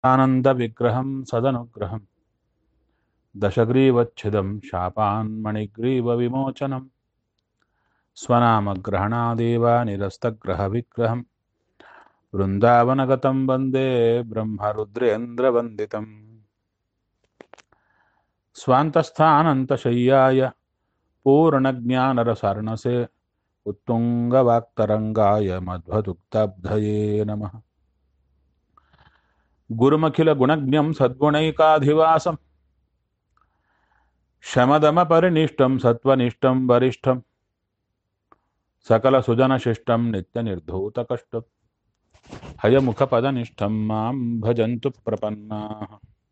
आनन्दविग्रहं सदनुग्रहं दशग्रीवच्छिदं शापान्मणिग्रीवविमोचनं स्वनामग्रहणादेव निरस्तग्रहविग्रहं वृन्दावनगतं वन्दे ब्रह्मरुद्रेन्द्रवन्दितं स्वान्तस्थानन्तशय्याय पूर्णज्ञानरसार्णसे उत्तुङ्गवाक्तरङ्गाय मध्वदुग्धब्धये नमः। गुरुमखिलगुणज्ञं सद्गुणैकाधिवासं शमदमपरिनिष्टं सत्त्वनिष्ठं वरिष्ठं सकलसुजनशिष्टं नित्यनिर्धूतकष्टं हयमुखपदनिष्ठं मां भजन्तु प्रपन्नाः।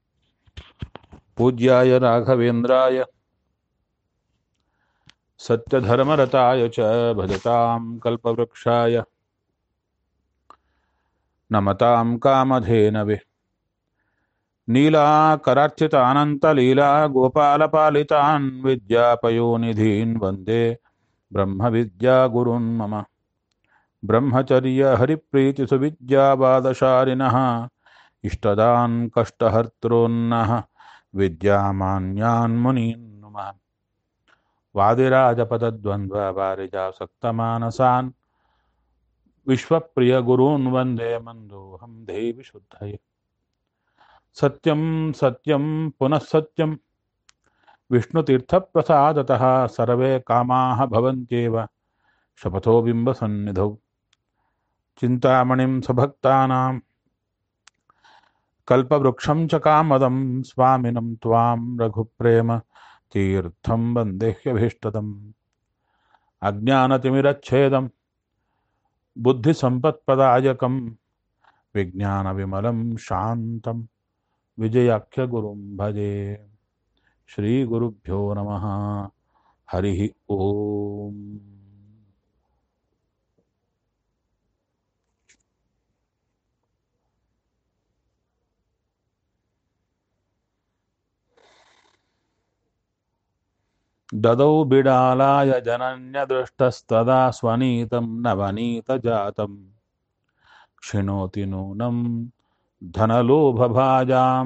पूज्याय राघवेन्द्राय सत्यधर्मरताय च भजतां कल्पवृक्षाय नमतां कामधेनवे नीलाकरार्चितानन्तलीला गोपालपालितान् विद्यापयोनिधीन् वन्दे ब्रह्मविद्यागुरून् मम। ब्रह्मचर्यहरिप्रीतिसुविद्यावादशालिनः इष्टदान् कष्टहर्तॄन्नः विद्यामान्यान् मुनीन् नुमः। वादिराजपदद्वन्द्ववारिजासक्तमानसान् विश्वप्रियगुरून् वन्दे मन्दोऽहं देवि शुद्धये। सत्यं सत्यं पुनः सत्यं विष्णुतीर्थप्रसादतः सर्वे कामाः भवन्त्येव शपथो बिम्बसन्निधौ। चिन्तामणिं स्वभक्तानां कल्पवृक्षं च कामदं स्वामिनं त्वां रघुप्रेम तीर्थं वन्देह्यभीष्टदम्। अज्ञानतिमिरच्छेदं बुद्धिसम्पत्प्रदायकं विज्ञानविमलं शान्तं विजयाख्यगुरुं भजे। श्रीगुरुभ्यो नमः। हरिः ओम्। ददौ बिडालाय जनन्यदृष्टस्तदा स्वनीतं नवनीतजातं क्षिणोति नूनं धनलोभभाजां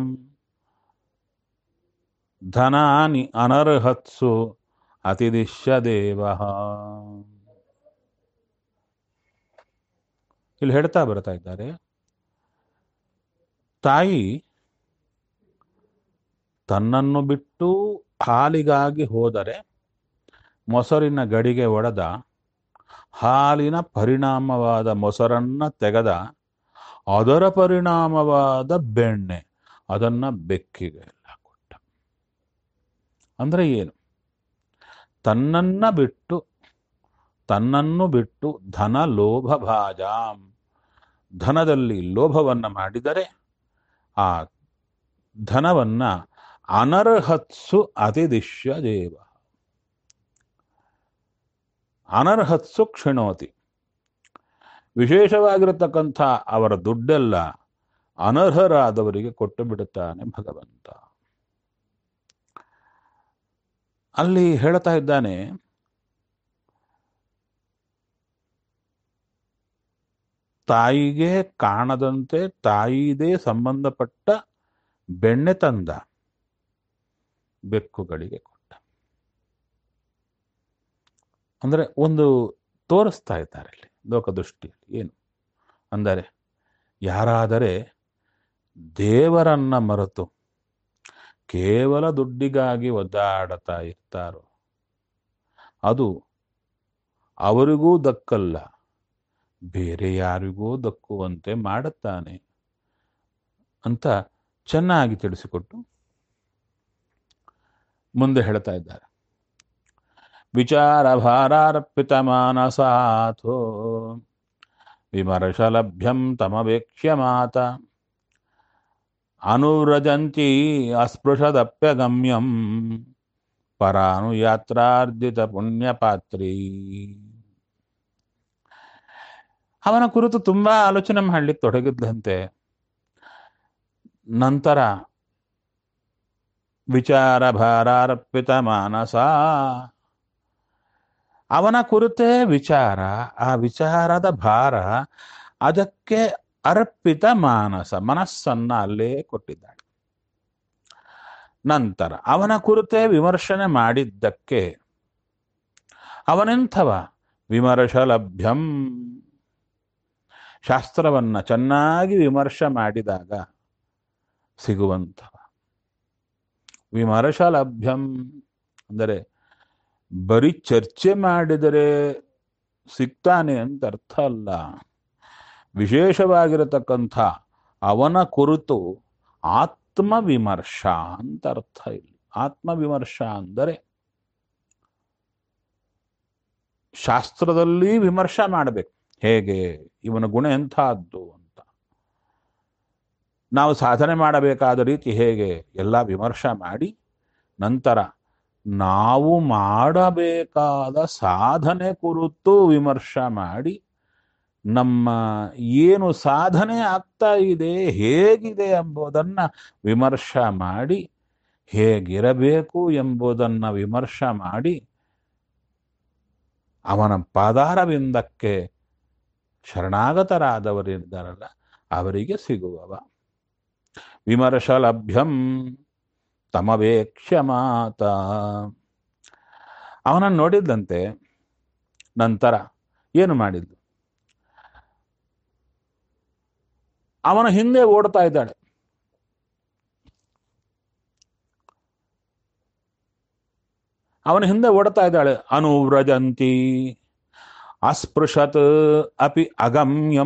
धनानि अनर्हत्सु अतिदिश्य ದೇವಃ। ಇಲ್ಲಿ ಹೇಳ್ತಾ ಬರ್ತಾ ಇದ್ದಾರೆ, ತಾಯಿ ತನ್ನನ್ನು ಬಿಟ್ಟು ಹಾಲಿಗಾಗಿ ಹೋದರೆ ಮೊಸರಿನ ಗಡಿಗೆ ಒಡೆದ ಹಾಲಿನ ಪರಿಣಾಮವಾದ ಮೊಸರನ್ನ ತೆಗೆದ ಅದರ ಪರಿಣಾಮವಾದ ಬೆಣ್ಣೆ ಅದನ್ನ ಬೆಕ್ಕಿಗೆ ಎಲ್ಲ ಕೊಟ್ಟ. ಅಂದ್ರೆ ಏನು? ತನ್ನನ್ನು ಬಿಟ್ಟು ಧನ ಲೋಭ ಭಾಜಾಂ, ಧನದಲ್ಲಿ ಲೋಭವನ್ನ ಮಾಡಿದರೆ ಆ ಧನವನ್ನ ಅನರ್ಹತ್ಸು ಅತಿದಿಶ್ಯ ದೇವ, ಅನರ್ಹತ್ಸು ಕ್ಷಿಣೋತಿ, ವಿಶೇಷವಾಗಿರತಕ್ಕಂಥ ಅವರ ದುಡ್ಡೆಲ್ಲ ಅನರ್ಹರಾದವರಿಗೆ ಕೊಟ್ಟು ಬಿಡುತ್ತಾನೆ ಭಗವಂತ. ಅಲ್ಲಿ ಹೇಳ್ತಾ ಇದ್ದಾನೆ, ತಾಯಿಗೆ ಕಾಣದಂತೆ ತಾಯಿದೇ ಸಂಬಂಧಪಟ್ಟ ಬೆಣ್ಣೆ ತಂದ ಬೆಕ್ಕುಗಳಿಗೆ ಕೊಟ್ಟ. ಅಂದ್ರೆ ಒಂದು ತೋರಿಸ್ತಾ ಇದ್ದಾರೆ ಇಲ್ಲಿ ಲೋಕದೃಷ್ಟಿಯಲ್ಲಿ. ಏನು ಅಂದರೆ, ಯಾರಾದರೆ ದೇವರನ್ನ ಮರೆತು ಕೇವಲ ದುಡ್ಡಿಗಾಗಿ ಒದ್ದಾಡತಾ ಇರ್ತಾರೋ ಅದು ಅವರಿಗೂ ದಕ್ಕಲ್ಲ, ಬೇರೆ ಯಾರಿಗೂ ದಕ್ಕುವಂತೆ ಮಾಡುತ್ತಾನೆ ಅಂತ ಚೆನ್ನಾಗಿ ತಿಳಿಸಿಕೊಟ್ಟು ಮುಂದೆ ಹೇಳ್ತಾ ಇದ್ದಾರೆ. ವಿಚಾರ ಭಾರಾರ್ಪಿತ ಮಾನಸಾಥೋ ವಿಮರ್ಶ ಲಭ್ಯಂ ತಮವೇಕ್ಷ್ಯ ಮಾತ ಅನುವ್ರಜಂತಿ ಅಸ್ಪೃಶದಪ್ಯಗಮ್ಯಂ ಪರಾನುಯಾತ್ರಾರ್ಜಿತ ಪುಣ್ಯಪಾತ್ರೀ. ಅವನ ಕುರಿತು ತುಂಬಾ ಆಲೋಚನೆ ಮಾಡ್ಲಿಕ್ಕೆ ತೊಡಗಿದ್ದಂತೆ. ನಂತರ ವಿಚಾರ ಭಾರಾರ್ಪಿತ ಮಾನಸ, ಅವನ ಕುರಿತೇ ವಿಚಾರ, ಆ ವಿಚಾರದ ಭಾರ ಅದಕ್ಕೆ ಅರ್ಪಿತ ಮಾನಸ, ಮನಸ್ಸನ್ನ ಅಲ್ಲೇ ಕೊಟ್ಟಿದ್ದಾಳೆ. ನಂತರ ಅವನ ಕುರಿತೇ ವಿಮರ್ಶನೆ ಮಾಡಿದ್ದಕ್ಕೆ ಅವನೆಂಥವ? ವಿಮರ್ಶಲಭ್ಯಂ. ಶಾಸ್ತ್ರವನ್ನ ಚೆನ್ನಾಗಿ ವಿಮರ್ಶೆ ಮಾಡಿದಾಗ ಸಿಗುವಂಥವ. ವಿಮರ್ಶಲಭ್ಯಂ ಅಂದರೆ ಬರೀ ಚರ್ಚೆ ಮಾಡಿದರೆ ಸಿಗ್ತಾನೆ ಅಂತ ಅರ್ಥ ಅಲ್ಲ. ವಿಶೇಷವಾಗಿರತಕ್ಕಂಥ ಅವನ ಕುರಿತು ಆತ್ಮವಿಮರ್ಶ ಅಂತ ಅರ್ಥ. ಇಲ್ಲಿ ಆತ್ಮವಿಮರ್ಶ ಅಂದರೆ ಶಾಸ್ತ್ರದಲ್ಲಿ ವಿಮರ್ಶೆ ಮಾಡಬೇಕು. ಹೇಗೆ? ಇವನ ಗುಣ ಎಂಥದ್ದು ಅಂತ, ನಾವು ಸಾಧನೆ ಮಾಡಬೇಕಾದ ರೀತಿ ಹೇಗೆ, ಎಲ್ಲ ವಿಮರ್ಶೆ ಮಾಡಿ ನಂತರ ನಾವು ಮಾಡಬೇಕಾದ ಸಾಧನೆ ಕುರಿತು ವಿಮರ್ಶೆ ಮಾಡಿ ನಮ್ಮ ಏನು ಸಾಧನೆ ಆಗ್ತಾ ಇದೆ, ಹೇಗಿದೆ ಎಂಬುದನ್ನ ವಿಮರ್ಶೆ ಮಾಡಿ, ಹೇಗಿರಬೇಕು ಎಂಬುದನ್ನು ವಿಮರ್ಶೆ ಮಾಡಿ ಅವನ ಪಾದಾರವಿಂದಕ್ಕೆ ಶರಣಾಗತರಾದವರಿದ್ದಾರಲ್ಲ ಅವರಿಗೆ ಸಿಗುವವ. ವಿಮರ್ಶಲಭ್ಯಂ ತಮವೇಕ್ಷ್ಯ ಮಾತ. ಅವನನ್ನು ನೋಡಿದ್ದಂತೆ ನಂತರ ಏನು ಮಾಡಿದ್ಲು? ಅವನ ಹಿಂದೆ ಓಡ್ತಾ ಇದ್ದಾಳೆ. ಅವನ ಹಿಂದೆ ಓಡ್ತಾ ಇದ್ದಾಳೆ. ಅನುವ್ರಜಂತಿ ಅಸ್ಪೃಶತ್ ಅಪಿ ಅಗಮ್ಯಂ.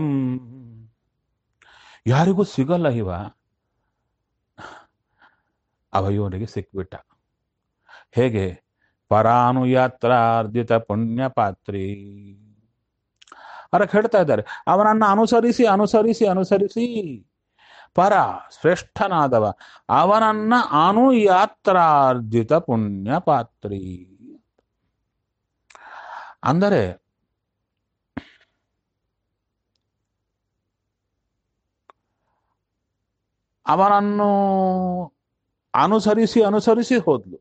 ಯಾರಿಗೂ ಸಿಗಲ್ಲ ಇವ, ಅವಯವನಿಗೆ ಸಿಕ್ಬಿಟ್ಟ. ಹೇಗೆ? ಪರಾನುಯಾತ್ರಾರ್ಜಿತ ಪುಣ್ಯಪಾತ್ರಿ. ಅದಕ್ಕೆ ಹೇಳ್ತಾ ಇದ್ದಾರೆ, ಅವನನ್ನು ಅನುಸರಿಸಿ ಅನುಸರಿಸಿ ಅನುಸರಿಸಿ ಪರ ಶ್ರೇಷ್ಠನಾದವ ಅವನನ್ನ ಅನುಯಾತ್ರಾರ್ಜಿತ ಪುಣ್ಯಪಾತ್ರಿ. ಅಂದರೆ ಅವನನ್ನು ಅನುಸರಿಸಿ ಅನುಸರಿಸಿ ಹೋದ್ಲು.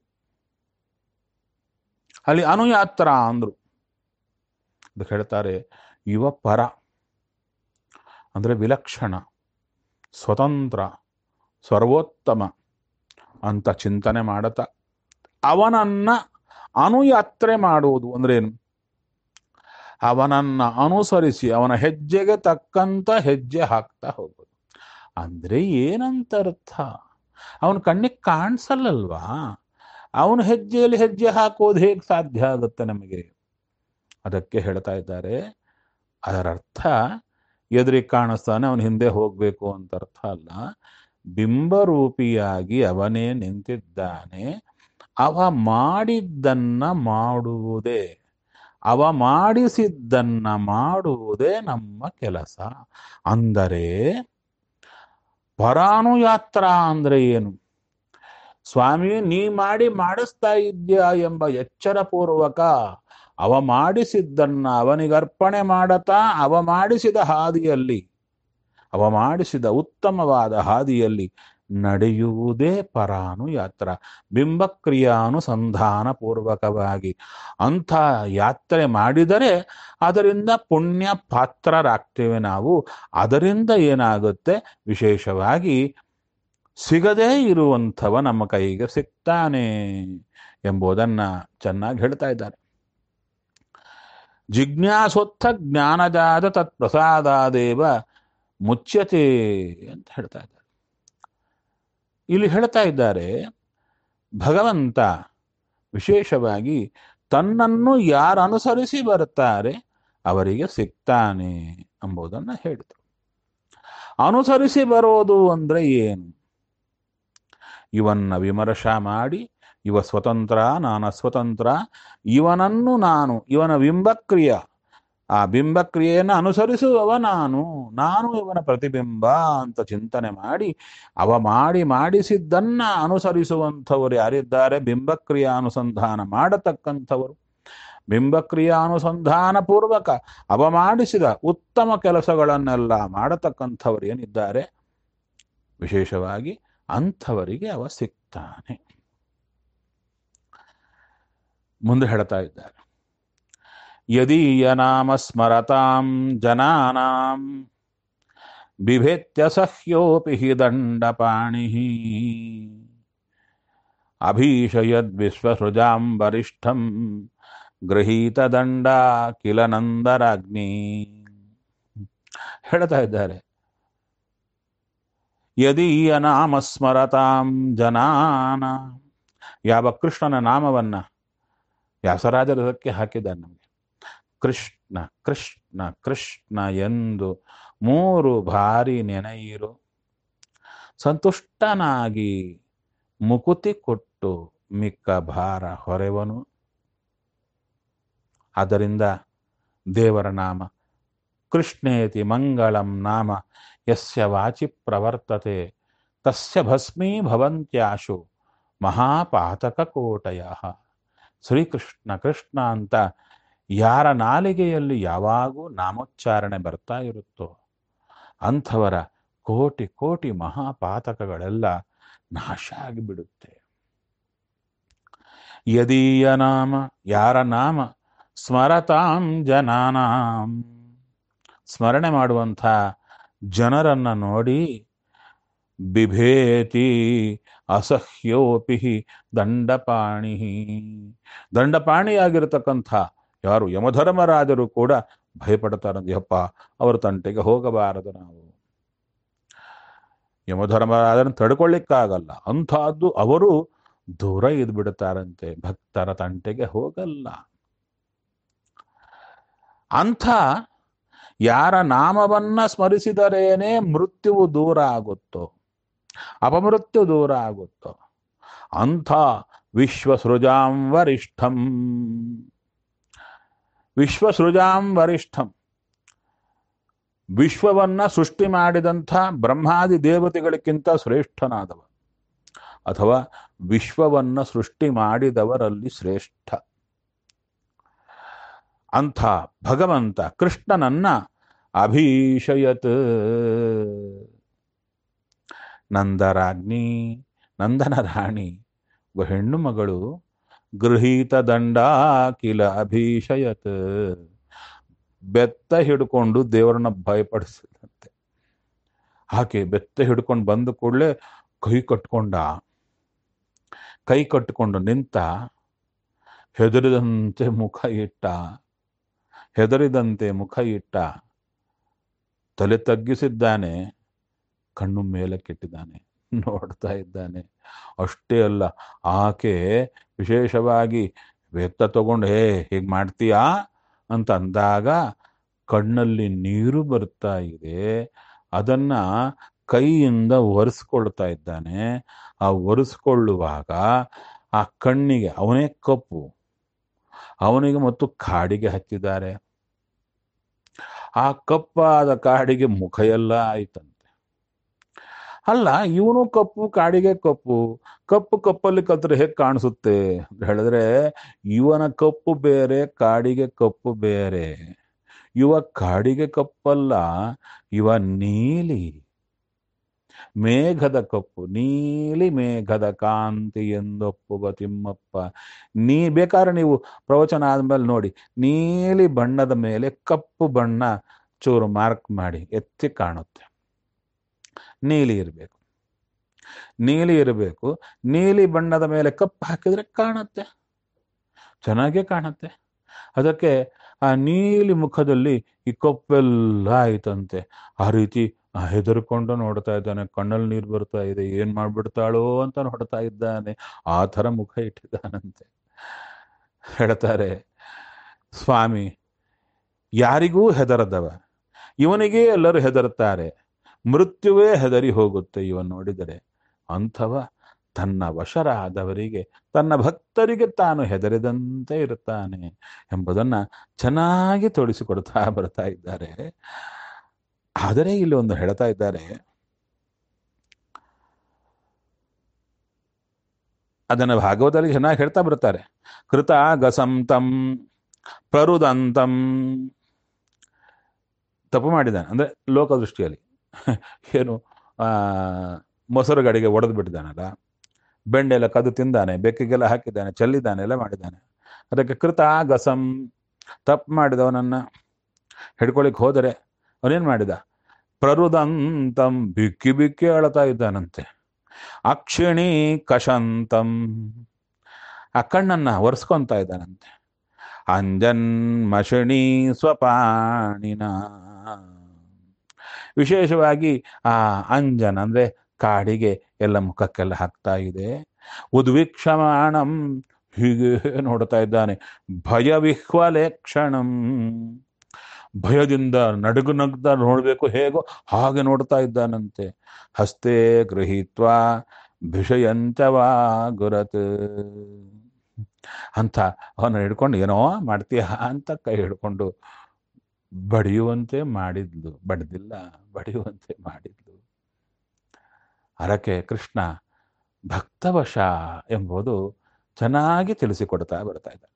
ಅಲ್ಲಿ ಅನುಯಾತ್ರ ಅಂದ್ರು. ಅದಕ್ಕೆ ಹೇಳ್ತಾರೆ, ಇವ ಪರ ಅಂದ್ರೆ ವಿಲಕ್ಷಣ, ಸ್ವತಂತ್ರ, ಸರ್ವೋತ್ತಮ ಅಂತ ಚಿಂತನೆ ಮಾಡುತ್ತಾ ಅವನನ್ನ ಅನುಯಾತ್ರೆ ಮಾಡುವುದು ಅಂದ್ರೇನು? ಅವನನ್ನ ಅನುಸರಿಸಿ ಅವನ ಹೆಜ್ಜೆಗೆ ತಕ್ಕಂತ ಹೆಜ್ಜೆ ಹಾಕ್ತಾ ಹೋಗೋದು. ಅಂದ್ರೆ ಏನಂತ ಅರ್ಥ? ಅವನ ಕಣ್ಣಿಗೆ ಕಾಣಿಸಲ್ಲಲ್ವಾ, ಅವನ ಹೆಜ್ಜೆಯಲ್ಲಿ ಹೆಜ್ಜೆ ಹಾಕೋದು ಹೇಗೆ ಸಾಧ್ಯ ಆಗುತ್ತೆ ನಮಗೆ? ಅದಕ್ಕೆ ಹೇಳ್ತಾ ಇದ್ದಾರೆ, ಅದರ ಅರ್ಥ ಎದುರಿಗೆ ಕಾಣಿಸ್ತಾನೆ ಅವನ ಹಿಂದೆ ಹೋಗ್ಬೇಕು ಅಂತ ಅರ್ಥ ಅಲ್ಲ. ಬಿಂಬರೂಪಿಯಾಗಿ ಅವನೇ ನಿಂತಿದ್ದಾನೆ. ಅವ ಮಾಡಿದ್ದನ್ನ ಮಾಡುವುದೇ, ಅವ ಮಾಡಿಸಿದ್ದನ್ನ ಮಾಡುವುದೇ ನಮ್ಮ ಕೆಲಸ. ಅಂದರೆ ಪರಾನುಯಾತ್ರ ಅಂದ್ರೆ ಏನು? ಸ್ವಾಮಿ ನೀ ಮಾಡಿ ಮಾಡಿಸ್ತಾ ಇದ್ಯಾ ಎಂಬ ಎಚ್ಚರ ಪೂರ್ವಕ ಅವ ಮಾಡಿಸಿದ್ದನ್ನ ಅವನಿಗರ್ಪಣೆ ಮಾಡತಾ ಅವ ಮಾಡಿಸಿದ ಹಾದಿಯಲ್ಲಿ, ಅವ ಮಾಡಿಸಿದ ಉತ್ತಮವಾದ ಹಾದಿಯಲ್ಲಿ ನಡೆಯುವುದೇ ಪರಾನುಯಾತ್ರ. ಬಿಂಬಕ್ರಿಯಾನುಸಂಧಾನ ಪೂರ್ವಕವಾಗಿ ಅಂಥ ಯಾತ್ರೆ ಮಾಡಿದರೆ ಅದರಿಂದ ಪುಣ್ಯ ಪಾತ್ರರಾಗ್ತೇವೆ ನಾವು. ಅದರಿಂದ ಏನಾಗುತ್ತೆ? ವಿಶೇಷವಾಗಿ ಸಿಗದೇ ಇರುವಂಥವ ನಮ್ಮ ಕೈಗೆ ಸಿಗ್ತಾನೆ ಎಂಬುದನ್ನ ಚೆನ್ನಾಗಿ ಹೇಳ್ತಾ ಇದ್ದಾರೆ. ಜಿಜ್ಞಾಸೋತ್ಥ ಜ್ಞಾನಜಾತ ತತ್ ಪ್ರಸಾದಾದೇವ ಮುಚ್ಯತೆ ಅಂತ ಹೇಳ್ತಾ ಇದ್ದಾರೆ. ಇಲ್ಲಿ ಹೇಳ್ತಾ ಇದ್ದಾರೆ, ಭಗವಂತ ವಿಶೇಷವಾಗಿ ತನ್ನನ್ನು ಯಾರು ಅನುಸರಿಸಿ ಬರ್ತಾರೆ ಅವರಿಗೆ ಸಿಗ್ತಾನೆ ಎಂಬುದನ್ನು ಹೇಳಿದರು. ಅನುಸರಿಸಿ ಬರೋದು ಅಂದ್ರೆ ಏನು? ಇವನ್ನ ವಿಮರ್ಶ ಮಾಡಿ, ಇವ ಸ್ವತಂತ್ರ ನಾನು ಸ್ವತಂತ್ರ, ಇವನನ್ನು ನಾನು, ಇವನ ಬಿಂಬಕ್ರಿಯ, ಆ ಬಿಂಬಕ್ರಿಯೆಯನ್ನು ಅನುಸರಿಸುವವ ನಾನು, ನಾನು ಇವನ ಪ್ರತಿಬಿಂಬ ಅಂತ ಚಿಂತನೆ ಮಾಡಿ ಅವ ಮಾಡಿಸಿದ್ದನ್ನ ಅನುಸರಿಸುವಂಥವರು ಯಾರಿದ್ದಾರೆ? ಬಿಂಬಕ್ರಿಯಾನುಸಂಧಾನ ಮಾಡತಕ್ಕಂಥವರು. ಬಿಂಬಕ್ರಿಯಾನುಸಂಧಾನ ಪೂರ್ವಕ ಅವ ಮಾಡಿಸಿದ ಉತ್ತಮ ಕೆಲಸಗಳನ್ನೆಲ್ಲ ಮಾಡತಕ್ಕಂಥವರು ಏನಿದ್ದಾರೆ ವಿಶೇಷವಾಗಿ ಅಂಥವರಿಗೆ ಅವ ಸಿಗ್ತಾನೆ. ಮುಂದೆ ಹೇಳ್ತಾ ಇದ್ದಾರೆ, ಯದೀಯ ನಾಮ ಸ್ಮರತಾಂ ಜನಾನಾಂ ಬಿಭೇತ್ಯ ಸಹ್ಯೋಪಿ ಹಿ ದಂಡಪಾಣಿ ಅಭೀಷಯದ್ ವಿಶ್ವಸೃಜಾಂ ವರಿಷ್ಠಂ ಗೃಹೀತ ದಂಡ ಕಿಲ ನಂದರಾಗ್ನಿ. ಹೇಳ್ತಾ ಇದ್ದಾರೆ, ಯದೀಯ ನಾಮ ಸ್ಮರತಾಂ ಜನಾನ, ಯಾವ ಕೃಷ್ಣನ ನಾಮವನ್ನ ವ್ಯಾಸರಾಜರು ಅದಕ್ಕೆ ಹಾಕಿದ್ದಾರೆ ನಮಗೆ. ಕೃಷ್ಣ ಕೃಷ್ಣ ಕೃಷ್ಣ ಎಂದು 3 ಬಾರಿ ನೆನೆಯಿರು, ಸಂತುಷ್ಟನಾಗಿ ಮುಕುತಿ ಕೊಟ್ಟು ಮಿಕ್ಕ ಭಾರ ಹೊರೆವನು. ಆದ್ದರಿಂದ ದೇವರ ನಾಮ ಕೃಷ್ಣೇತಿ ಮಂಗಳಂ ನಾಮ ಯಸ್ಯ ವಾಚಿ ಪ್ರವರ್ತತೆ ತಸ್ಯ ಭಸ್ಮೀ ಭವಂತ್ಯಾಶು ಮಹಾಪಾತಕ ಕೋಟಯ. ಶ್ರೀಕೃಷ್ಣ ಕೃಷ್ಣ ಅಂತ ಯಾರ ನಾಲಿಗೆಯಲ್ಲಿ ಯಾವಾಗೂ ನಾಮೋಚ್ಚಾರಣೆ ಬರ್ತಾ ಇರುತ್ತೋ ಅಂಥವರ ಕೋಟಿ ಕೋಟಿ ಮಹಾಪಾತಕಗಳೆಲ್ಲ ನಾಶ ಆಗಿಬಿಡುತ್ತೆ. ಯದೀಯ ನಾಮ, ಯಾರ ನಾಮ ಸ್ಮರತಾಂ ಜನಾನಾಂ, ಸ್ಮರಣೆ ಮಾಡುವಂಥ ಜನರನ್ನ ನೋಡಿ, ಬಿಭೇತಿ ಅಸಹ್ಯೋಪಿ ದಂಡಪಾಣಿ, ದಂಡಪಾಣಿಯಾಗಿರತಕ್ಕಂಥ ಯಾರು ಯಮಧರ್ಮರಾಜರು ಕೂಡ ಭಯಪಡ್ತಾರಂತೆ. ಯಪ್ಪ, ಅವರ ತಂಟೆಗೆ ಹೋಗಬಾರದು ನಾವು, ಯಮಧರ್ಮರಾಜರನ್ನು ತಡ್ಕೊಳ್ಳಿಕ್ಕಾಗಲ್ಲ, ಅಂಥದ್ದು ಅವರು ದೂರ ಇದ್ಬಿಡ್ತಾರಂತೆ, ಭಕ್ತರ ತಂಟೆಗೆ ಹೋಗಲ್ಲ. ಅಂಥ ಯಾರ ನಾಮವನ್ನ ಸ್ಮರಿಸಿದರೇನೆ ಮೃತ್ಯುವು ದೂರ ಆಗುತ್ತೋ, ಅಪಮೃತ್ಯು ದೂರ ಆಗುತ್ತೋ ಅಂಥ ವಿಶ್ವಸೃಜಾಂ ವರಿಷ್ಠಂ, ವಿಶ್ವಸೃಜಾಂ ವರಿಷ್ಠಂ, ವಿಶ್ವವನ್ನ ಸೃಷ್ಟಿ ಮಾಡಿದಂಥ ಬ್ರಹ್ಮಾದಿ ದೇವತೆಗಳಿಗಿಂತ ಶ್ರೇಷ್ಠನಾದವ, ಅಥವಾ ವಿಶ್ವವನ್ನ ಸೃಷ್ಟಿ ಮಾಡಿದವರಲ್ಲಿ ಶ್ರೇಷ್ಠ ಅಂಥ ಭಗವಂತ ಕೃಷ್ಣನನ್ನ ಅಭೀಷಯತ್, ನಂದರಾಜ್ಞಿ, ನಂದನ ರಾಣಿ ಹೆಣ್ಣು ಮಗಳು, ಗೃಹೀತ ದಂಡ ಕಿಲ ಅಭೀಷಯತ್, ಬೆತ್ತ ಹಿಡ್ಕೊಂಡು ದೇವರನ್ನ ಭಯಪಡಿಸಿದಂತೆ. ಆಕೆ ಬೆತ್ತ ಹಿಡ್ಕೊಂಡು ಬಂದ ಕೂಡಲೇ ಕೈ ಕಟ್ಟಿಕೊಂಡು ನಿಂತ, ಹೆದರಿದಂತೆ ಮುಖ ಇಟ್ಟ, ತಲೆ ತಗ್ಗಿಸಿದ್ದಾನೆ, ಕಣ್ಣು ಮೇಲೆ ಕೆಟ್ಟಿದ್ದಾನೆ, ನೋಡ್ತಾ ಇದ್ದಾನೆ. ಅಷ್ಟೇ ಅಲ್ಲ, ಆಕೆ ವಿಶೇಷವಾಗಿ ಬೆತ್ತ ತಗೊಂಡು ಹೀಗೆ ಮಾಡ್ತೀಯಾ ಅಂತ ಅಂದಾಗ ಕಣ್ಣಲ್ಲಿ ನೀರು ಬರ್ತಾ ಇದೆ. ಅದನ್ನ ಕೈಯಿಂದ ಒರೆಸ್ಕೊಳ್ತಾ ಇದ್ದಾನೆ. ಆ ಒರೆಸ್ಕೊಳ್ಳುವಾಗ ಆ ಕಣ್ಣಿಗೆ ಅವನೇ ಕಪ್ಪು, ಅವನಿಗೆ ಮತ್ತು ಕಾಡಿಗೆ ಹಚ್ಚಿದ್ದಾರೆ. ಆ ಕಪ್ಪಾದ ಕಾಡಿಗೆ ಮುಖ ಎಲ್ಲ ಆಯ್ತಂತೆ. ಅಲ್ಲ, ಇವನು ಕಪ್ಪು, ಕಾಡಿಗೆ ಕಪ್ಪು, ಕಪ್ಪಲ್ಲಿ ಕತ್ತರೆ ಹೇಗೆ ಕಾಣಿಸುತ್ತೆ ಅಂತ ಹೇಳಿದ್ರೆ, ಇವನ ಕಪ್ಪು ಬೇರೆ, ಕಾಡಿಗೆ ಕಪ್ಪು ಬೇರೆ. ಇವ ಕಾಡಿಗೆ ಕಪ್ಪಲ್ಲ, ಇವ ನೀಲಿ ಮೇಘದ ಕಪ್ಪು, ನೀಲಿ ಮೇಘದ ಕಾಂತಿ ಎಂದೊಪ್ಪುವ ತಿಮ್ಮಪ್ಪ. ಬೇಕಾದ್ರೆ ನೀವು ಪ್ರವಚನ ಆದ್ಮೇಲೆ ನೋಡಿ, ನೀಲಿ ಬಣ್ಣದ ಮೇಲೆ ಕಪ್ಪು ಬಣ್ಣ ಚೂರು ಮಾರ್ಕ್ ಮಾಡಿ ಎತ್ತಿ ಕಾಣುತ್ತೆ. ನೀಲಿ ಇರಬೇಕು, ನೀಲಿ ಬಣ್ಣದ ಮೇಲೆ ಕಪ್ಪು ಹಾಕಿದ್ರೆ ಕಾಣುತ್ತೆ, ಚೆನ್ನಾಗೇ ಕಾಣುತ್ತೆ. ಅದಕ್ಕೆ ಆ ನೀಲಿ ಮುಖದಲ್ಲಿ ಈ ಕಪ್ಪೆಲ್ಲ ಆಯ್ತಂತೆ. ಆ ರೀತಿ ಹೆದರ್ಕೊಂಡು ನೋಡ್ತಾ ಇದ್ದಾನೆ, ಕಣ್ಣಲ್ಲಿ ನೀರು ಬರ್ತಾ ಇದೆ, ಏನ್ ಮಾಡ್ಬಿಡ್ತಾಳೋ ಅಂತ ನೋಡ್ತಾ ಇದ್ದಾನೆ. ಆ ಥರ ಮುಖ ಇಟ್ಟಿದ್ದಾನಂತೆ. ಹೇಳ್ತಾರೆ ಸ್ವಾಮಿ, ಯಾರಿಗೂ ಹೆದರದವ, ಇವನಿಗೇ ಎಲ್ಲರೂ ಹೆದರ್ತಾರೆ, ಮೃತ್ಯುವೇ ಹೆದರಿ ಹೋಗುತ್ತೆ ಇವನ್ ನೋಡಿದರೆ. ಅಂಥವ ತನ್ನ ವಶರಾದವರಿಗೆ, ತನ್ನ ಭಕ್ತರಿಗೆ ತಾನು ಹೆದರಿದಂತೆ ಇರುತ್ತಾನೆ ಎಂಬುದನ್ನ ಚೆನ್ನಾಗಿ ತೋರಿಸಿಕೊಡ್ತಾ ಬರ್ತಾ ಇದ್ದಾರೆ. ಆದರೆ ಇಲ್ಲಿ ಒಂದು ಹೇಳ್ತಾ ಇದ್ದಾರೆ, ಅದನ್ನ ಭಾಗವತದಲ್ಲಿ ಚೆನ್ನಾಗಿ ಹೇಳ್ತಾ ಬರ್ತಾರೆ. ಕೃತ ಗಸಂತಂ ಪ್ರರುದಂತಂ, ತಪ್ಪು ಮಾಡಿದ್ದಾನೆ ಅಂದ್ರೆ ಲೋಕದೃಷ್ಟಿಯಲ್ಲಿ ಏನು, ಮೊಸರು ಗಡಿಗೆ ಒಡೆದು ಬಿಟ್ಟಿದ್ದಾನಲ್ಲ, ಬೆಂಡೆಲ್ಲ ಕದು ತಿಂದಾನೆ, ಬೆಕ್ಕಿಗೆಲ್ಲ ಹಾಕಿದ್ದಾನೆ, ಚೆಲ್ಲಿದ್ದಾನೆ, ಎಲ್ಲ ಮಾಡಿದ್ದಾನೆ. ಅದಕ್ಕೆ ಕೃತ ಗಸಂ, ತಪ್ಪು ಮಾಡಿದವನನ್ನ ಹಿಡ್ಕೊಳಿಕ್ ಹೋದರೆ ಅವನೇನ್ ಮಾಡಿದ, ಪ್ರರುದಂತಂ ಬಿಕ್ಕಿ ಬಿಕ್ಕಿ ಅಳ್ತಾ ಇದ್ದಾನಂತೆ. ಅಕ್ಷಿಣಿ ಕಷಂತಂ ಆ ಕಣ್ಣನ್ನ ಒರೆಸ್ಕೊಂತ ಇದ್ದಾನಂತೆ. ಅಂಜನ್ ಮಷಿಣಿ ಸ್ವಪಾಣಿನ ವಿಶೇಷವಾಗಿ ಆ ಅಂಜನ್ ಅಂದ್ರೆ ಕಾಡಿಗೆ ಎಲ್ಲ ಮುಖಕ್ಕೆಲ್ಲ ಹಾಕ್ತಾ ಇದೆ. ಉದ್ವಿಕ್ಷಮಾಣಂ ಹೀಗೆ ನೋಡ್ತಾ ಇದ್ದಾನೆ. ಭಯವಿಹ್ವಲೇಕ್ಷಣಂ ಭಯದಿಂದ ನಡುಗು ನಗ್ದ ನೋಡ್ಬೇಕು ಹೇಗೋ ಹಾಗೆ ನೋಡ್ತಾ ಇದ್ದಾನಂತೆ. ಹಸ್ತೆ ಗೃಹೀತ್ವಾ ಭಿಷಯಂಚವಾ ಗುರತ್ ಅಂತ ಅವನ ಹಿಡ್ಕೊಂಡು ಏನೋ ಮಾಡ್ತೀಯ ಅಂತ ಕೈ ಹಿಡ್ಕೊಂಡು ಬಡಿಯುವಂತೆ ಮಾಡಿದ್ಲು. ಬಡ್ದಿಲ್ಲ, ಬಡಿಯುವಂತೆ ಮಾಡಿದ್ಲು. ಅದಕ್ಕೆ ಕೃಷ್ಣ ಭಕ್ತವಶ ಎಂಬುದು ಚೆನ್ನಾಗಿ ತಿಳಿಸಿಕೊಡ್ತಾ ಬರ್ತಾ ಇದ್ದ.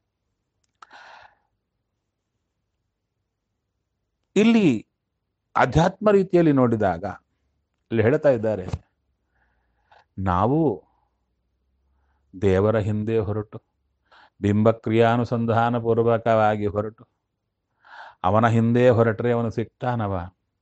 ಇಲ್ಲಿ ಅಧ್ಯಾತ್ಮ ರೀತಿಯಲ್ಲಿ ನೋಡಿದಾಗ ಇಲ್ಲಿ ಹೇಳ್ತಾ ಇದ್ದಾರೆ, ನಾವು ದೇವರ ಹಿಂದೆ ಹೊರಟು ಬಿಂಬಕ್ರಿಯಾನುಸಂಧಾನ ಪೂರ್ವಕವಾಗಿ ಹೊರಟು ಅವನ ಹಿಂದೆ ಹೊರಟ್ರೆ ಅವನು ಸಿಗ್ತಾನವ.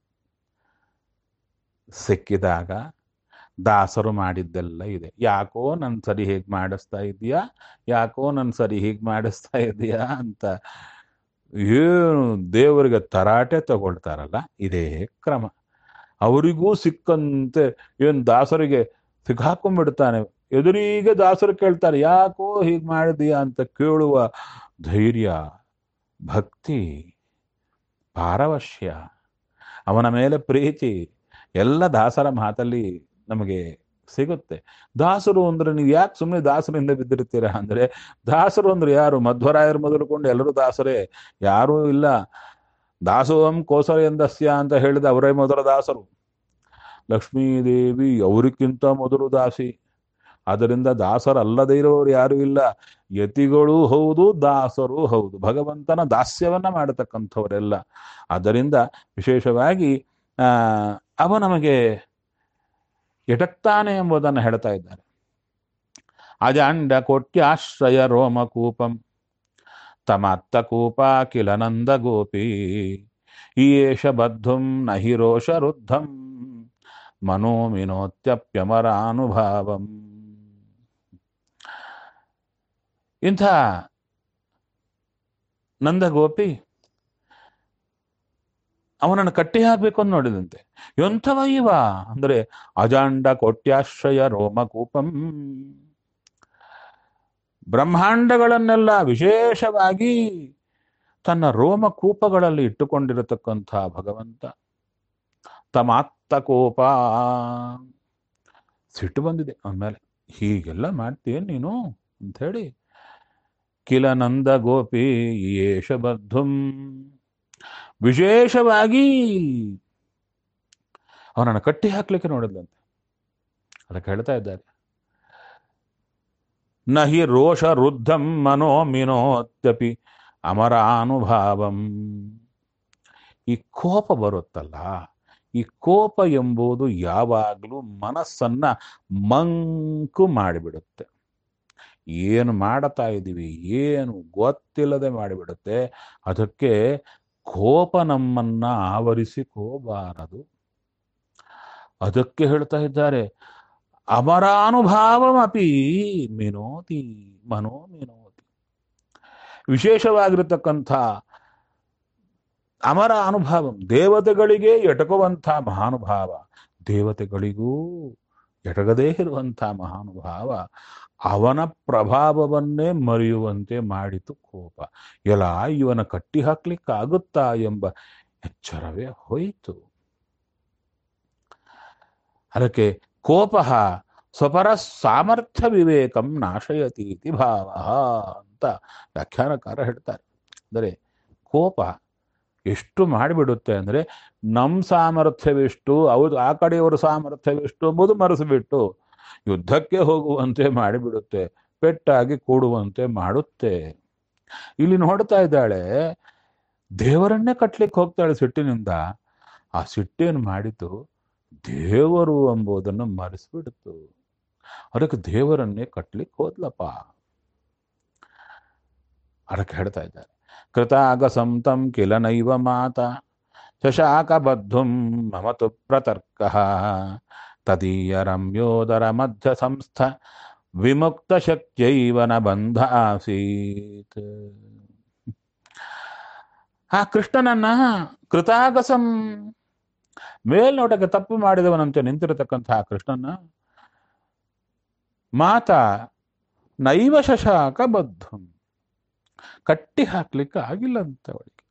ಸಿಕ್ಕಿದಾಗ ದಾಸರು ಮಾಡಿದ್ದೆಲ್ಲ ಇದೆ. ಯಾಕೋ ನನ್ನ ಸರಿ ಹೀಗೆ ಮಾಡಿಸ್ತಾ ಇದೀಯಾ, ಯಾಕೋ ನನ್ನ ಸರಿ ಹೀಗೆ ಮಾಡಿಸ್ತಾ ಇದೀಯಾ ಅಂತ ಏನು ದೇವರಿಗೆ ತರಾಟೆ ತಗೊಳ್ತಾರಲ್ಲ, ಇದೇ ಕ್ರಮ. ಅವರಿಗೂ ಸಿಕ್ಕಂತೆ ಏನು ದಾಸರಿಗೆ ಸಿಕ್ಕಾಕೊಂಡ್ಬಿಡ್ತಾನೆ. ಎದುರಿಗೆ ದಾಸರು ಕೇಳ್ತಾರೆ, ಯಾಕೋ ಹೀಗೆ ಮಾಡಿದೀಯಾ ಅಂತ ಕೇಳುವ ಧೈರ್ಯ, ಭಕ್ತಿ, ಪಾರವಶ್ಯ, ಅವನ ಮೇಲೆ ಪ್ರೀತಿ ಎಲ್ಲ ದಾಸರ ಮಾತಲ್ಲಿ ನಮಗೆ ಸಿಗುತ್ತೆ. ದಾಸರು ಅಂದ್ರೆ ನೀವು ಯಾಕೆ ಸುಮ್ಮನೆ ದಾಸರಿಂದ ಬಿದ್ದಿರ್ತೀರಾ ಅಂದ್ರೆ, ದಾಸರು ಅಂದ್ರೆ ಯಾರು? ಮಧ್ವರಾಯರು ಮೊದಲುಕೊಂಡು ಎಲ್ಲರೂ ದಾಸರೇ, ಯಾರೂ ಇಲ್ಲ. ದಾಸೋಹಂ ಕೋಸಲೆಂದಸ್ಯ ಅಂತ ಹೇಳಿದ ಅವರೇ ಮೊದಲ ದಾಸರು. ಲಕ್ಷ್ಮೀದೇವಿ ಅವರಿಗಿಂತ ಮೊದಲು ದಾಸಿ. ಅದರಿಂದ ದಾಸರಲ್ಲದೇ ಇರೋರು ಯಾರು ಇಲ್ಲ. ಯತಿಗಳೂ ಹೌದು, ದಾಸರೂ ಹೌದು. ಭಗವಂತನ ದಾಸ್ಯವನ್ನ ಮಾಡತಕ್ಕಂಥವರೆಲ್ಲ. ಆದ್ದರಿಂದ ವಿಶೇಷವಾಗಿ ಅವ ನಮಗೆ ಎಟಕ್ತಾನೆ ಎಂಬುದನ್ನು ಹೇಳ್ತಾ ಇದ್ದಾರೆ. ಅಜಾಂಡ ಕೋಟ್ಯಾಶ್ರಯ ರೋಮಕೂಪಂ ತಮತ್ತ ಕೂಪ ಕಿಲ ನಂದ ಗೋಪಿ ಈಶ ಬದ್ಧುಂ ನಹಿ ರೋಷ ರುದ್ಧಂ ಮನೋಮಿನೋತ್ಯಪ್ಯಮರಾನುಭಾವಂ. ಇಂಥ ನಂದಗೋಪಿ ಅವನನ್ನು ಕಟ್ಟಿ ಹಾಕ್ಬೇಕು ಅಂತ ನೋಡಿದಂತೆ. ಎಂಥವ ಇವ ಅಂದ್ರೆ ಅಜಾಂಡ ಕೋಟ್ಯಾಶ್ರಯ ರೋಮಕೂಪಂ, ಬ್ರಹ್ಮಾಂಡಗಳನ್ನೆಲ್ಲ ವಿಶೇಷವಾಗಿ ತನ್ನ ರೋಮಕೂಪಗಳಲ್ಲಿ ಇಟ್ಟುಕೊಂಡಿರತಕ್ಕಂಥ ಭಗವಂತ. ತಮಾತ್ತ ಕೋಪ, ಸಿಟ್ಟು ಬಂದಿದೆ ಅವನ ಮೇಲೆ, ಹೀಗೆಲ್ಲ ಮಾಡ್ತೀಯ ನೀನು ಅಂತ ಹೇಳಿ. ಕಿಲ ನಂದ ಗೋಪಿ ಯೇಷ ಬದ್ಧುಂ, ವಿಶೇಷವಾಗಿ ಅವನನ್ನು ಕಟ್ಟಿ ಹಾಕ್ಲಿಕ್ಕೆ ನೋಡಿದ್ಲಂತೆ. ಅದಕ್ಕೆ ಹೇಳ್ತಾ ಇದ್ದಾರೆ, ನಹಿ ರೋಷ ರುದ್ಧಂ ಮನೋ ಮಿನೋತ್ಯಪಿ ಅಮರಾನುಭಾವಂ. ಈ ಕೋಪ ಬರುತ್ತಲ್ಲ, ಈ ಕೋಪ ಎಂಬುದು ಯಾವಾಗಲೂ ಮನಸ್ಸನ್ನ ಮಂಕು ಮಾಡಿಬಿಡುತ್ತೆ. ಏನು ಮಾಡ್ತಾ ಇದ್ದೀವಿ ಏನು ಗೊತ್ತಿಲ್ಲದೆ ಮಾಡಿಬಿಡುತ್ತೆ. ಅದಕ್ಕೆ ಕೋಪ ನಮ್ಮನ್ನ ಆವರಿಸಿಕೋಬಾರದು. ಅದಕ್ಕೆ ಹೇಳ್ತಾ ಇದ್ದಾರೆ, ಅಮರಾನುಭಾವಮಪಿ ಮಿನೋತಿ ಮನೋ ಮಿನೋತಿ. ವಿಶೇಷವಾಗಿರತಕ್ಕಂಥ ಅಮರ ಅನುಭಾವ, ದೇವತೆಗಳಿಗೆ ಎಟಕುವಂಥ ಮಹಾನುಭಾವ, ದೇವತೆಗಳಿಗೂ ಎಟಗದೇ ಇರುವಂಥ ಮಹಾನುಭಾವ, ಅವನ ಪ್ರಭಾವವನ್ನೇ ಮರೆಯುವಂತೆ ಮಾಡಿತು ಕೋಪ. ಎಲ್ಲ ಇವನ ಕಟ್ಟಿ ಹಾಕ್ಲಿಕ್ಕಾಗುತ್ತಾ ಎಂಬ ಎಚ್ಚರವೇ ಹೋಯಿತು. ಅದಕ್ಕೆ ಕೋಪ ಸ್ವಪರ ಸಾಮರ್ಥ್ಯ ವಿವೇಕಂ ನಾಶಯತಿ ಇತಿ ಭಾವ ಅಂತ ವ್ಯಾಖ್ಯಾನಕಾರ ಹೇಳ್ತಾರೆ. ಅಂದರೆ ಕೋಪ ಎಷ್ಟು ಮಾಡಿಬಿಡುತ್ತೆ ಅಂದರೆ, ನಮ್ಮ ಸಾಮರ್ಥ್ಯವೆಷ್ಟು, ಅವ್ರು ಆ ಕಡೆಯವರ ಸಾಮರ್ಥ್ಯವೆಷ್ಟು ಎಂಬುದು ಮರೆಸಿಬಿಟ್ಟು ಯುದ್ಧಕ್ಕೆ ಹೋಗುವಂತೆ ಮಾಡಿಬಿಡುತ್ತೆ, ಪೆಟ್ಟಾಗಿ ಕೂಡುವಂತೆ ಮಾಡುತ್ತೆ. ಇಲ್ಲಿ ನೋಡ್ತಾ ಇದ್ದಾಳೆ, ದೇವರನ್ನೇ ಕಟ್ಲಿಕ್ಕೆ ಹೋಗ್ತಾಳೆ ಸಿಟ್ಟಿನಿಂದ. ಆ ಸಿಟ್ಟೇನು ಮಾಡಿತು, ದೇವರು ಎಂಬುದನ್ನು ಮರೆಸಿಬಿಡ್ತು. ಅದಕ್ಕೆ ದೇವರನ್ನೇ ಕಟ್ಲಿಕ್ಕೆ ಹೋದ್ಲಪ್ಪ. ಅದಕ್ಕೆ ಹೇಳ್ತಾ ಇದ್ದಾರೆ, ಕೃತಾಗ ಸಂತಂ ಕಿಲ ನೈವ ಮಾತ ಶಶಾಕಬದ್ಧುಂ ಮಮತು ಪ್ರತರ್ಕಃ ತದೀಯ ರಮ್ಯೋದರ ಮಧ್ಯ ಸಂಸ್ಥ ವಿಮುಕ್ತ ಶಕ್ತಿಯೈವ ನ ಬಂಧ ಆಸೀತ್. ಆ ಕೃಷ್ಣನನ್ನ ಕೃತಾಗಸಂ, ಮೇಲ್ನೋಟಕ್ಕೆ ತಪ್ಪು ಮಾಡಿದವನಂತೆ ನಿಂತಿರತಕ್ಕಂತಹ ಕೃಷ್ಣನ ಮಾತಾ ನೈವ ಶಶಾಕ ಬದ್ಧಂ, ಕಟ್ಟಿ ಹಾಕ್ಲಿಕ್ಕೆ ಆಗಿಲ್ಲಂತೆ ಅವಳಿಗೆ.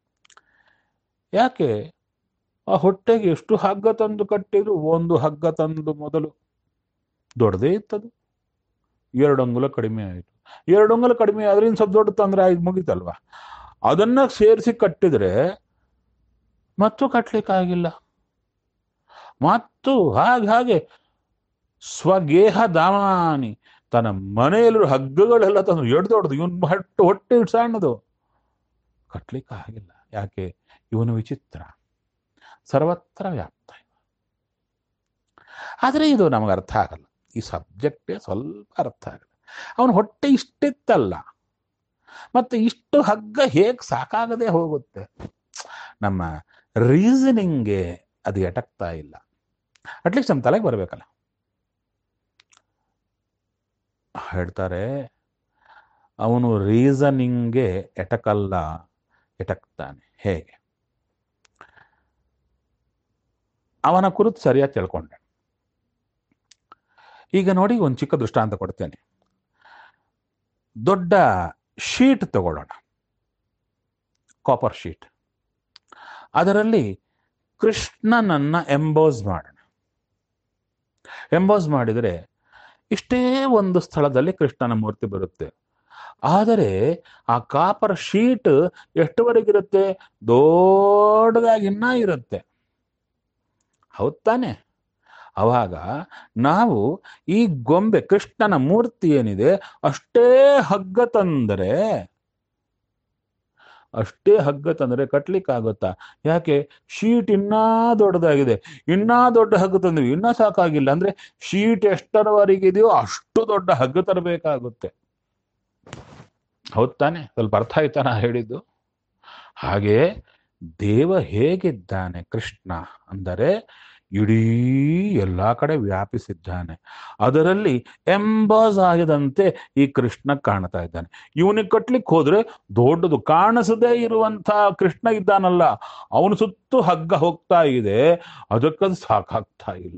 ಯಾಕೆ? ಆ ಹೊಟ್ಟೆಗೆ ಎಷ್ಟು ಹಗ್ಗ ತಂದು ಕಟ್ಟಿದ್ರು, ಒಂದು ಹಗ್ಗ ತಂದು ಮೊದಲು ದೊಡ್ಡದೇ ಇತ್ತದು, 2 ಅಂಗುಲ ಕಡಿಮೆ ಆಯಿತು. 2 ಅಂಗುಲ ಕಡಿಮೆ ಆದ್ರೆ ಇನ್ನು ಸ್ವಲ್ಪ ದೊಡ್ಡ ತಂದ್ರೆ ಆಯ್ತು, ಮುಗಿತಲ್ವಾ. ಅದನ್ನ ಸೇರಿಸಿ ಕಟ್ಟಿದ್ರೆ ಮತ್ತು ಕಟ್ಲಿಕ್ಕಾಗಿಲ್ಲ. ಮತ್ತು ಹಾಗೆ ಸ್ವಗೇಹ ದಾಮಾನಿ, ತನ್ನ ಮನೆಯಲ್ಲೂ ಹಗ್ಗಗಳೆಲ್ಲ ತಂದು ದೊಡ್ಡದು, ಇವನ್ ಹೊಟ್ಟೆ ಸಣ್ಣದು, ಕಟ್ಲಿಕ್ಕಾಗಿಲ್ಲ. ಯಾಕೆ? ಇವನು ವಿಚಿತ್ರ, ಸರ್ವತ್ರ ವ್ಯಾಪ್ತ. ಆದರೆ ಇದು ನಮಗೆ ಅರ್ಥ ಆಗಲ್ಲ, ಈ ಸಬ್ಜೆಕ್ಟೇ ಸ್ವಲ್ಪ ಅರ್ಥ ಆಗಲ್ಲ. ಅವನ ಹೊಟ್ಟೆ ಇಷ್ಟಿತ್ತಲ್ಲ, ಮತ್ತೆ ಇಷ್ಟು ಹಗ್ಗ ಹೇಗೆ ಸಾಕಾಗದೆ ಹೋಗುತ್ತೆ? ನಮ್ಮ ರೀಸನಿಂಗ್ಗೆ ಅದು ಎಟಕ್ತಾ ಇಲ್ಲ. ಅಟ್ಲೀಸ್ಟ್ ನಮ್ಮ ತಲೆಗೆ ಬರಬೇಕಲ್ಲ. ಹೇಳ್ತಾರೆ, ಅವನು ರೀಸನಿಂಗ್ಗೆ ಎಟಕಲ್ಲ, ಎಟಕ್ತಾನೆ. ಹೇಗೆ? ಅವನ ಕುರಿತು ಸರಿಯಾಗಿ ತಿಳ್ಕೊಂಡೆ. ಈಗ ನೋಡಿ, ಒಂದು ಚಿಕ್ಕ ದೃಷ್ಟಾಂತ ಕೊಡ್ತೇನೆ. ದೊಡ್ಡ ಶೀಟ್ ತಗೊಳ್ಳೋಣ, ಕಾಪರ್ ಶೀಟ್. ಅದರಲ್ಲಿ ಕೃಷ್ಣನನ್ನ ಎಂಬೋಸ್ ಮಾಡೋಣ. ಎಂಬೋಸ್ ಮಾಡಿದರೆ ಇಷ್ಟೇ ಒಂದು ಸ್ಥಳದಲ್ಲಿ ಕೃಷ್ಣನ ಮೂರ್ತಿ ಬರುತ್ತೆ. ಆದರೆ ಆ ಕಾಪರ್ ಶೀಟ್ ಎಷ್ಟುವರೆಗಿರುತ್ತೆ? ದೊಡ್ಡದಾಗಿ ಇನ್ನ ಇರುತ್ತೆ. ಹೌದ್ ತಾನೆ? ಅವಾಗ ನಾವು ಈ ಗೊಂಬೆ ಕೃಷ್ಣನ ಮೂರ್ತಿ ಏನಿದೆ ಅಷ್ಟೇ ಹಗ್ಗ ತಂದರೆ ಕಟ್ಲಿಕ್ಕಾಗುತ್ತಾ? ಯಾಕೆ? ಶೀಟ್ ಇನ್ನೂ ದೊಡ್ಡದಾಗಿದೆ, ಇನ್ನೂ ದೊಡ್ಡ ಹಗ್ಗ ತಂದ್ವಿ, ಇನ್ನೂ ಸಾಕಾಗಿಲ್ಲ. ಅಂದ್ರೆ ಶೀಟ್ ಎಷ್ಟರವರೆಗಿದೆಯೋ ಅಷ್ಟು ದೊಡ್ಡ ಹಗ್ಗ ತರಬೇಕಾಗುತ್ತೆ. ಹೌದ್ ತಾನೆ? ಸ್ವಲ್ಪ ಅರ್ಥ ಆಯ್ತಾ ನಾ ಹೇಳಿದ್ದು? ಹಾಗೆ ದೇವ ಹೇಗಿದ್ದಾನೆ ಕೃಷ್ಣ ಅಂದರೆ, ಇಡೀ ಎಲ್ಲ ಕಡೆ ವ್ಯಾಪಿಸಿದ್ದಾನೆ. ಅದರಲ್ಲಿ ಎಂಬಾಸ್ ಆಗಿದಂತೆ ಈ ಕೃಷ್ಣ ಕಾಣ್ತಾ ಇದ್ದಾನೆ. ಇವನಿಗೆ ಕಟ್ಲಿಕ್ಕೆ ಹೋದ್ರೆ ದೊಡ್ಡದು ಕಾಣಿಸದೇ ಇರುವಂತ ಕೃಷ್ಣ ಇದ್ದಾನಲ್ಲ, ಅವನು ಸುತ್ತು ಹಗ್ಗ ಹೋಗ್ತಾ ಇದೆ, ಅದಕ್ಕದು ಸಾಕಾಗ್ತಾ ಇಲ್ಲ.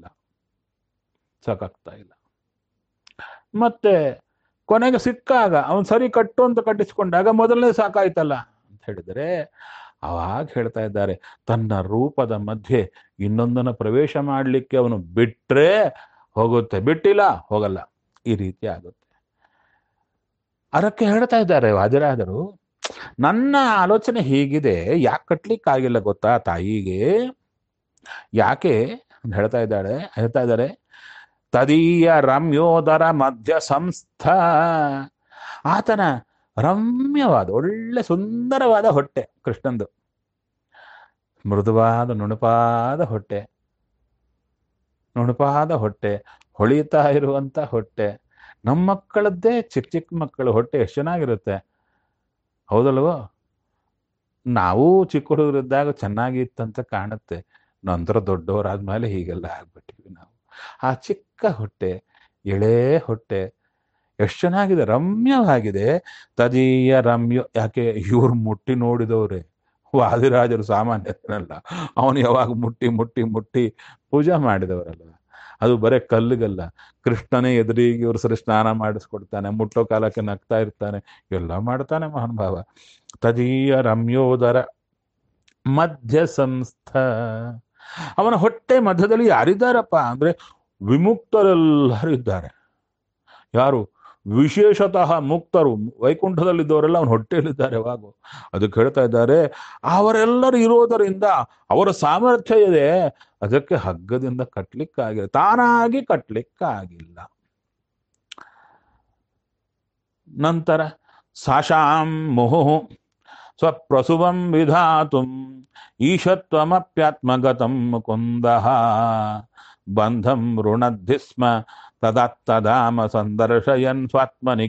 ಮತ್ತೆ ಕೊನೆಗೆ ಸಿಕ್ಕಾಗ ಅವನು ಸರಿ ಕಟ್ಟು ಅಂತ ಕಟ್ಟಿಸ್ಕೊಂಡಾಗ ಮೊದಲನೇ ಸಾಕಾಯ್ತಲ್ಲ ಅಂತ ಹೇಳಿದರೆ, ಅವಾಗ ಹೇಳ್ತಾ ಇದ್ದಾರೆ, ತನ್ನ ರೂಪದ ಮಧ್ಯೆ ಇನ್ನೊಂದನ್ನು ಪ್ರವೇಶ ಮಾಡಲಿಕ್ಕೆ ಅವನು ಬಿಟ್ರೆ ಹೋಗುತ್ತೆ, ಬಿಟ್ಟಿಲ್ಲ ಹೋಗಲ್ಲ. ಈ ರೀತಿ ಆಗುತ್ತೆ. ಅದಕ್ಕೆ ಹೇಳ್ತಾ ಇದ್ದಾರೆ ವಾದಿರಾದರು, ನನ್ನ ಆಲೋಚನೆ ಹೀಗಿದೆ, ಯಾಕೆ ಕಟ್ಲಿಕ್ಕಾಗಿಲ್ಲ ಗೊತ್ತಾ ತಾಯಿಗೆ? ಯಾಕೆ ಅಂತ ಹೇಳ್ತಾ ಇದ್ದಾರೆ, ತದೀಯ ರಮ್ಯೋದರ ಮಧ್ಯ ಸಂಸ್ಥ, ಆತನ ರಮ್ಯವಾದ ಒಳ್ಳೆ ಸುಂದರವಾದ ಹೊಟ್ಟೆ, ಕೃಷ್ಣಂದು ಮೃದುವಾದ ನುಣುಪಾದ ಹೊಟ್ಟೆ, ಹೊಳಿತಾ ಇರುವಂತ ಹೊಟ್ಟೆ. ನಮ್ಮ ಮಕ್ಕಳದ್ದೇ ಚಿಕ್ಕ ಚಿಕ್ಕ ಮಕ್ಕಳು ಹೊಟ್ಟೆ ಎಷ್ಟು ಚೆನ್ನಾಗಿರುತ್ತೆ, ಹೌದಲ್ವೋ? ನಾವು ಚಿಕ್ಕ ಹುಡುಗರಿದ್ದಾಗ ಚೆನ್ನಾಗಿತ್ತಂತ ಕಾಣುತ್ತೆ, ನಂತರ ದೊಡ್ಡವರಾದ್ಮೇಲೆ ಹೀಗೆಲ್ಲ ಆಗ್ಬಿಟ್ಟಿವಿ ನಾವು. ಆ ಚಿಕ್ಕ ಹೊಟ್ಟೆ, ಎಳೆ ಹೊಟ್ಟೆ ಎಷ್ಟು ಚೆನ್ನಾಗಿದೆ, ರಮ್ಯವಾಗಿದೆ. ತದೀಯ ರಮ್ಯ, ಯಾಕೆ? ಇವ್ರು ಮುಟ್ಟಿ ನೋಡಿದವ್ರೆ, ವಾದಿರಾಜರು ಸಾಮಾನ್ಯನಲ್ಲ. ಅವನು ಯಾವಾಗ ಮುಟ್ಟಿ ಪೂಜೆ ಮಾಡಿದವರಲ್ಲ. ಅದು ಬರೇ ಕಲ್ಲಿಗಲ್ಲ, ಕೃಷ್ಣನೇ ಎದುರಿಗೆ ಇವ್ರ ಸರಿ ಸ್ನಾನ ಮಾಡಿಸ್ಕೊಡ್ತಾನೆ, ಮುಟ್ಟೋ ಕಾಲಕ್ಕೆ ನಗ್ತಾ ಇರ್ತಾನೆ, ಎಲ್ಲ ಮಾಡ್ತಾನೆ ಮಹಾನುಭಾವ. ತದೀಯ ರಮ್ಯೋದರ ಮಧ್ಯ ಸಂಸ್ಥ, ಅವನ ಹೊಟ್ಟೆ ಮಧ್ಯದಲ್ಲಿ ಯಾರಿದ್ದಾರಪ್ಪ ಅಂದ್ರೆ ವಿಮುಕ್ತರೆಲ್ಲರೂ ಇದ್ದಾರೆ. ಯಾರು? ವಿಶೇಷತಃ ಮುಕ್ತರು, ವೈಕುಂಠದಲ್ಲಿದ್ದವರೆಲ್ಲ ಅವನ ಹೊಟ್ಟೆಯಲ್ಲಿದ್ದಾರೆ. ಯಾವಾಗ? ಅದಕ್ಕೆ ಹೇಳ್ತಾ ಇದ್ದಾರೆ, ಅವರೆಲ್ಲರೂ ಇರೋದರಿಂದ ಅವರ ಸಾಮರ್ಥ್ಯ ಇದೆ, ಅದಕ್ಕೆ ಹಗ್ಗದಿಂದ ಕಟ್ಲಿಕ್ಕಾಗಿಲ್ಲ, ತಾನಾಗಿ ಕಟ್ಲಿಕ್ಕಾಗಿಲ್ಲ. ನಂತರ ಸಾಶಾಂ ಮುಹು ಸ್ವಪ್ರಸುವಂ ವಿಧಾತುಂ ಈಶತ್ವಮಪ್ಯಾತ್ಮಗತಂ ಮುಕುಂದಃ ಬಂಧಂ ಋಣದ್ಧಿ ಸ್ಮ ತದತ್ತದಾಮ ಸಂದರ್ಶಯನ್ ಸ್ವಾತ್ಮನಿ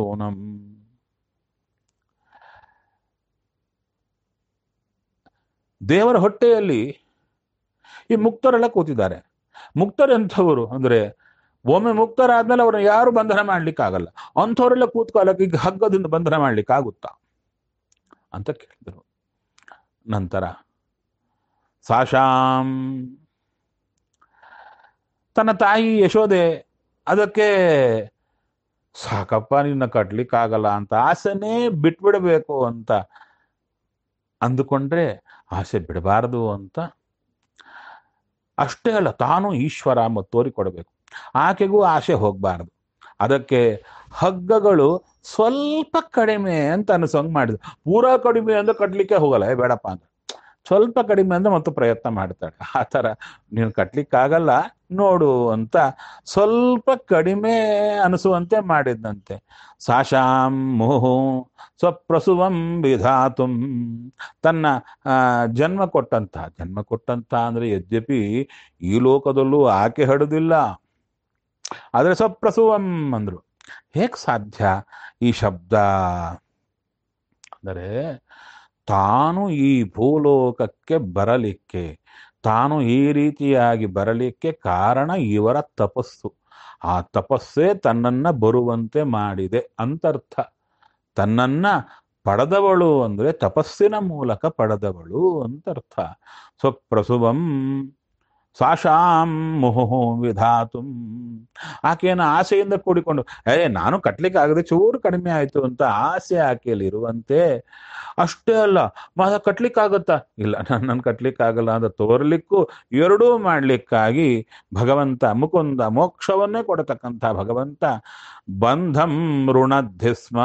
ಕಿಂಚಿದೂನಂ. ದೇವರ ಹೊಟ್ಟೆಯಲ್ಲಿ ಈ ಮುಕ್ತರೆಲ್ಲ ಕೂತಿದ್ದಾರೆ. ಮುಕ್ತರೆಂಥವರು ಅಂದ್ರೆ ಒಮ್ಮೆ ಮುಕ್ತರಾದ್ಮೇಲೆ ಅವ್ರನ್ನ ಯಾರು ಬಂಧನ ಮಾಡ್ಲಿಕ್ಕಾಗಲ್ಲ. ಅಂಥವರೆಲ್ಲ ಕೂತ್ಕೊಳ್ಳಕ್ಕೆ ಈಗ ಹಗ್ಗದಿಂದ ಬಂಧನ ಮಾಡ್ಲಿಕ್ಕಾಗುತ್ತಾ ಅಂತ ಕೇಳಿದರು. ನಂತರ ಸಾಶಾಂ ತನ್ನ ತಾಯಿ ಯಶೋದೆ ಅದಕ್ಕೆ ಸಾಕಪ್ಪ ನಿನ್ನ ಕಟ್ಲಿಕ್ಕಾಗಲ್ಲ ಅಂತ ಆಸೆನೇ ಬಿಟ್ಬಿಡಬೇಕು ಅಂತ ಅಂದುಕೊಂಡ್ರೆ ಆಸೆ ಬಿಡಬಾರದು ಅಂತ ಅಷ್ಟೇ ಅಲ್ಲ, ತಾನು ಈಶ್ವರ ಮತ್ತು ತೋರಿಕೊಡಬೇಕು. ಆಕೆಗೂ ಆಸೆ ಹೋಗಬಾರದು. ಅದಕ್ಕೆ ಹಗ್ಗಗಳು ಸ್ವಲ್ಪ ಕಡಿಮೆ ಅಂತ ಅನಿಸೋಂಗ್ ಮಾಡಿದ್ರು. ಪೂರಾ ಕಡಿಮೆ ಅಂದ್ರೆ ಕಟ್ಲಿಕ್ಕೆ ಹೋಗಲ್ಲ, ಬೇಡಪ್ಪ ಅಂತ. ಸ್ವಲ್ಪ ಕಡಿಮೆ ಅಂದ್ರೆ ಮತ್ತು ಪ್ರಯತ್ನ ಮಾಡ್ತಾಳೆ. ಆ ಥರ ನೀನು ಕಟ್ಲಿಕ್ಕಾಗಲ್ಲ ನೋಡು ಅಂತ ಸ್ವಲ್ಪ ಕಡಿಮೆ ಅನಿಸುವಂತೆ ಮಾಡಿದ್ದಂತೆ. ಸಾಶಾಂ ಮುಹು ಸ್ವಪ್ರಸುವಂ ವಿಧಾತುಂ ತನ್ನ ಜನ್ಮ ಕೊಟ್ಟಂತ ಅಂದ್ರೆ ಯದ್ಯಪಿ ಈ ಲೋಕದಲ್ಲೂ ಆಕೆ ಹಡುದಿಲ್ಲ, ಆದರೆ ಸ್ವಪ್ರಸುವಂ ಅಂದ್ರು. ಹೇಗೆ ಸಾಧ್ಯ ಈ ಶಬ್ದ ಅಂದರೆ, ತಾನು ಈ ಭೂಲೋಕಕ್ಕೆ ಬರಲಿಕ್ಕೆ, ತಾನು ಈ ರೀತಿಯಾಗಿ ಬರಲಿಕ್ಕೆ ಕಾರಣ ಇವರ ತಪಸ್ಸು. ಆ ತಪಸ್ಸೇ ತನ್ನನ್ನ ಬರುವಂತೆ ಮಾಡಿದೆ ಅಂತರ್ಥ. ತನ್ನನ್ನ ಪಡೆದವಳು ಅಂದ್ರೆ ತಪಸ್ಸಿನ ಮೂಲಕ ಪಡೆದವಳು ಅಂತರ್ಥ. ಸ್ವಪ್ರಸುವಂ ಸಾಶಾಂ ಮುಹುಹು ವಿಧಾತುಂ ಆಕೆಯನ್ನು ಆಸೆಯಿಂದ ಕೂಡಿಕೊಂಡು ನಾನು ಕಟ್ಲಿಕ್ಕೆ ಆಗದೆ ಚೂರು ಕಡಿಮೆ ಆಯ್ತು ಅಂತ ಆಸೆ ಆಕೆಯಲ್ಲಿ ಇರುವಂತೆ. ಅಷ್ಟೇ ಅಲ್ಲ, ಕಟ್ಲಿಕ್ಕಾಗತ್ತಾ? ಇಲ್ಲ, ನನ್ನ ಕಟ್ಲಿಕ್ಕಾಗಲ್ಲ ಅಂತ ತೋರ್ಲಿಕ್ಕೂ ಎರಡೂ ಮಾಡ್ಲಿಕ್ಕಾಗಿ ಭಗವಂತ ಮುಕುಂದ ಮೋಕ್ಷವನ್ನೇ ಕೊಡತಕ್ಕಂಥ ಭಗವಂತ ಬಂಧಂ ಋಣದ್ಧಿಸ್ಮ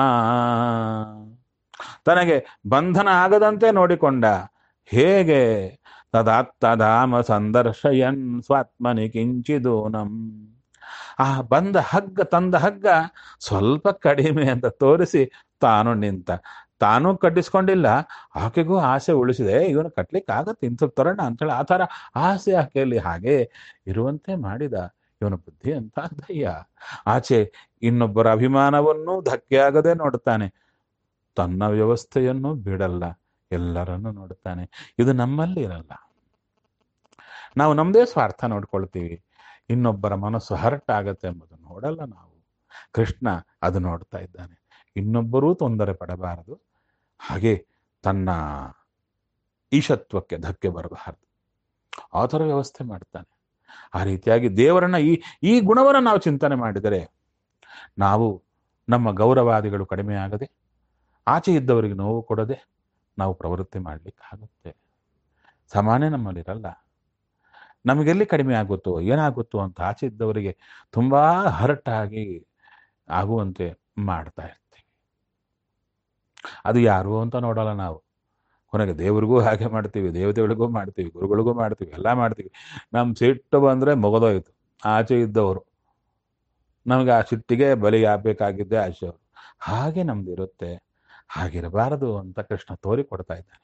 ತನಗೆ ಬಂಧನ ಆಗದಂತೆ ನೋಡಿಕೊಂಡ. ಹೇಗೆ? ತದಾತ್ತಧಾಮ ಸಂದರ್ಶಯನ್ ಸ್ವಾತ್ಮನಿ ಕಿಂಚಿದೂನಂ ಆ ತಂದ ಹಗ್ಗ ಸ್ವಲ್ಪ ಕಡಿಮೆ ಅಂತ ತೋರಿಸಿ ತಾನು ನಿಂತ. ತಾನೂ ಕಟ್ಟಿಸ್ಕೊಂಡಿಲ್ಲ, ಆಕೆಗೂ ಆಸೆ ಉಳಿಸಿದೆ. ಇವನು ಕಟ್ಲಿಕ್ಕೆ ಆಗತ್ತೆ ಇಂಥ ತರೋಣ ಅಂತೇಳಿ ಆ ಥರ ಆಸೆ ಆಕೆಯಲ್ಲಿ ಹಾಗೆ ಇರುವಂತೆ ಮಾಡಿದ. ಇವನ ಬುದ್ಧಿ ಅಂತ ದಯ್ಯ. ಆಚೆ ಇನ್ನೊಬ್ಬರ ಅಭಿಮಾನವನ್ನು ಧಕ್ಕೆ ಆಗದೆ ನೋಡ್ತಾನೆ, ತನ್ನ ವ್ಯವಸ್ಥೆಯನ್ನು ಬಿಡಲ್ಲ, ಎಲ್ಲರನ್ನು ನೋಡ್ತಾನೆ. ಇದು ನಮ್ಮಲ್ಲಿ ಇರಲ್ಲ. ನಾವು ನಮ್ಮದೇ ಸ್ವಾರ್ಥ ನೋಡ್ಕೊಳ್ತೀವಿ, ಇನ್ನೊಬ್ಬರ ಮನಸ್ಸು ಹರ್ಟ್ ಆಗತ್ತೆ ಎಂಬುದನ್ನು ನೋಡಲ್ಲ ನಾವು. ಕೃಷ್ಣ ಅದು ನೋಡ್ತಾ ಇದ್ದಾನೆ. ಇನ್ನೊಬ್ಬರೂ ತೊಂದರೆ ಪಡಬಾರದು, ಹಾಗೆ ತನ್ನ ಈಶತ್ವಕ್ಕೆ ಧಕ್ಕೆ ಬರಬಾರದು, ಆ ಥರ ವ್ಯವಸ್ಥೆ ಮಾಡ್ತಾನೆ. ಆ ರೀತಿಯಾಗಿ ದೇವರನ್ನ ಈ ಗುಣವನ್ನು ನಾವು ಚಿಂತನೆ ಮಾಡಿದರೆ ನಾವು ನಮ್ಮ ಗೌರವಾದಿಗಳು ಕಡಿಮೆ ಆಗದೆ, ಆಚೆ ಇದ್ದವರಿಗೆ ನೋವು ಕೊಡದೆ ನಾವು ಪ್ರವೃತ್ತಿ ಮಾಡಲಿಕ್ಕಾಗುತ್ತೆ. ಸಾಮಾನ್ಯ ನಮ್ಮಲ್ಲಿರಲ್ಲ. ನಮಗೆಲ್ಲಿ ಕಡಿಮೆ ಆಗುತ್ತೋ ಏನಾಗುತ್ತೋ ಅಂತ ಆಚೆ ಇದ್ದವರಿಗೆ ತುಂಬ ಹರ್ಟ್ ಆಗಿ ಆಗುವಂತೆ ಮಾಡ್ತಾ ಇರ್ತೀವಿ. ಅದು ಯಾರು ಅಂತ ನೋಡಲ್ಲ ನಾವು. ಕೊನೆಗೆ ದೇವರಿಗೂ ಹಾಗೆ ಮಾಡ್ತೀವಿ, ದೇವತೆಗಳಿಗೂ ಮಾಡ್ತೀವಿ, ಗುರುಗಳಿಗೂ ಮಾಡ್ತೀವಿ, ಎಲ್ಲ ಮಾಡ್ತೀವಿ. ನಮ್ಮ ಸಿಟ್ಟು ಬಂದರೆ ಮುಗಿದೋಯ್ತು. ಆಚೆ ಇದ್ದವರು ನಮಗೆ ಆ ಸಿಟ್ಟಿಗೆ ಬಲಿ ಆಗಬೇಕಾಗಿದ್ದೆ ಆಚೆ ಅವರು. ಹಾಗೆ ನಮ್ದು ಇರುತ್ತೆ. ಹಾಗಿರಬಾರದು ಅಂತ ಕೃಷ್ಣ ತೋರಿಕೊಡ್ತಾ ಇದ್ದಾನೆ.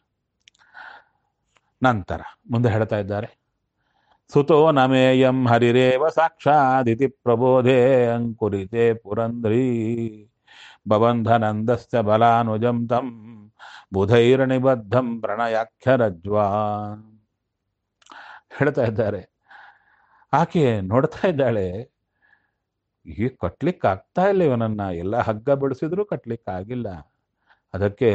ನಂತರ ಮುಂದೆ ಹೇಳ್ತಾ ಇದ್ದಾರೆ, ಸುತೋ ನಮೇಯಂ ಹರಿರೇವ ಸಾಕ್ಷಾದಿತಿ ಪ್ರಬೋಧೆ ಅಂಕುರಿತೆ ಪುರಂದ್ರೀ ಬಬಂಧನಂದಸ್ಯ ಬಲಾನುಜಂ ತಂ ಬುಧೈರ್ನಿಬದ್ಧಂ ಪ್ರಣಯಾಖ್ಯರಜ್ವಾ. ಹೇಳ್ತಾ ಇದ್ದಾರೆ, ಆಕೆ ನೋಡ್ತಾ ಇದ್ದಾಳೆ, ಈ ಕಟ್ಲಿಕ್ಕೆ ಆಗ್ತಾ ಇಲ್ಲ ಇವನನ್ನ. ಎಲ್ಲ ಹಗ್ಗ ಬಿಡಿಸಿದ್ರು ಕಟ್ಲಿಕ್ಕೆ ಆಗಿಲ್ಲ. ಅದಕ್ಕೆ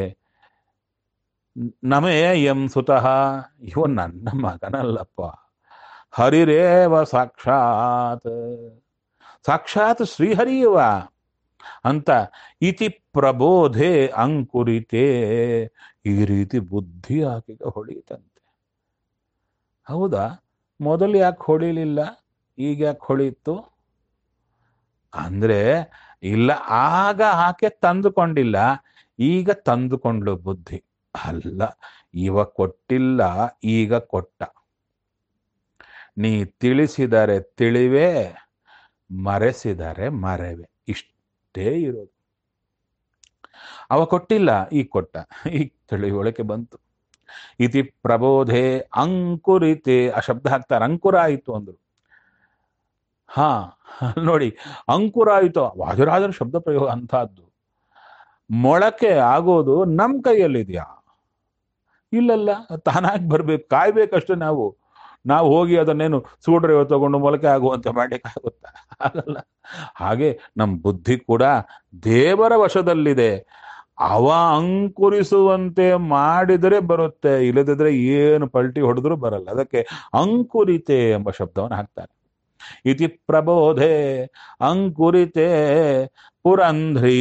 ನಮೇ ಎಂ ಸುತಃ, ಇವ ನನ್ನ ಮಗನಲ್ಲಪ್ಪ, ಹರಿರೇವ ಸಾಕ್ಷಾತ್, ಸಾಕ್ಷಾತ್ ಶ್ರೀಹರಿಯವ ಅಂತ ಇತಿ ಪ್ರಬೋಧೆ ಅಂಕುರಿತೆ, ಈ ರೀತಿ ಬುದ್ಧಿ ಆಕೆಗೆ ಹೊಳೀತಂತೆ. ಹೌದಾ, ಮೊದಲು ಯಾಕೆ ಹೊಳಿಲಿಲ್ಲ, ಈಗ ಯಾಕೆ ಹೊಳೀತು ಅಂದ್ರೆ, ಇಲ್ಲ ಆಗ ಆಕೆ ತಂದುಕೊಂಡಿಲ್ಲ, ಈಗ ತಂದುಕೊಂಡ್ಲು ಬುದ್ಧಿ. ಅಲ್ಲ, ಇವ ಕೊಟ್ಟಿಲ್ಲ, ಈಗ ಕೊಟ್ಟ. ನೀ ತಿಳಿಸಿದರೆ ತಿಳಿವೆ, ಮರೆಸಿದರೆ ಮರೆವೆ, ಇಷ್ಟೇ ಇರೋದು. ಅವ ಕೊಟ್ಟಿಲ್ಲ, ಈಗ ಕೊಟ್ಟ, ಈಗ ತಿಳಿವಳಿಕೆ ಬಂತು. ಇತಿ ಪ್ರಬೋಧೆ ಅಂಕುರಿತೆ, ಆ ಶಬ್ದ ಹಾಕ್ತಾರೆ, ಅಂಕುರ ಆಯಿತು ಅಂದ್ರು. ಹಾ ನೋಡಿ, ಅಂಕುರ ಆಯಿತು, ವಾಜರಾಜರ ಶಬ್ದ ಪ್ರಯೋಗ ಅಂತಹದ್ದು. ಮೊಳಕೆ ಆಗೋದು ನಮ್ಮ ಕೈಯಲ್ಲಿದೆಯಾ? ಇಲ್ಲಲ್ಲ, ತಾನಾಗಿ ಬರ್ಬೇಕು, ಕಾಯ್ಬೇಕಷ್ಟೇ ನಾವು. ನಾವು ಹೋಗಿ ಅದನ್ನೇನು ಸೂಡ್ರೆ ತಗೊಂಡು ಮೊಳಕೆ ಆಗುವಂತೆ ಮಾಡ್ಲಿಕ್ಕಾಗುತ್ತಾ? ಆಗಲ್ಲ. ಹಾಗೆ ನಮ್ಮ ಬುದ್ಧಿ ಕೂಡ ದೇವರ ವಶದಲ್ಲಿದೆ. ಅವ ಅಂಕುರಿಸುವಂತೆ ಮಾಡಿದರೆ ಬರುತ್ತೆ, ಇಲ್ಲದಿದ್ರೆ ಏನು ಪಲ್ಟಿ ಹೊಡೆದ್ರೂ ಬರಲ್ಲ. ಅದಕ್ಕೆ ಅಂಕುರಿತೆ ಎಂಬ ಶಬ್ದವನ್ನು ಹಾಕ್ತಾರೆ. ಇತಿ ಪ್ರಬೋಧೆ ಅಂಕುರಿತೆ ಪುರಂಧ್ರಿ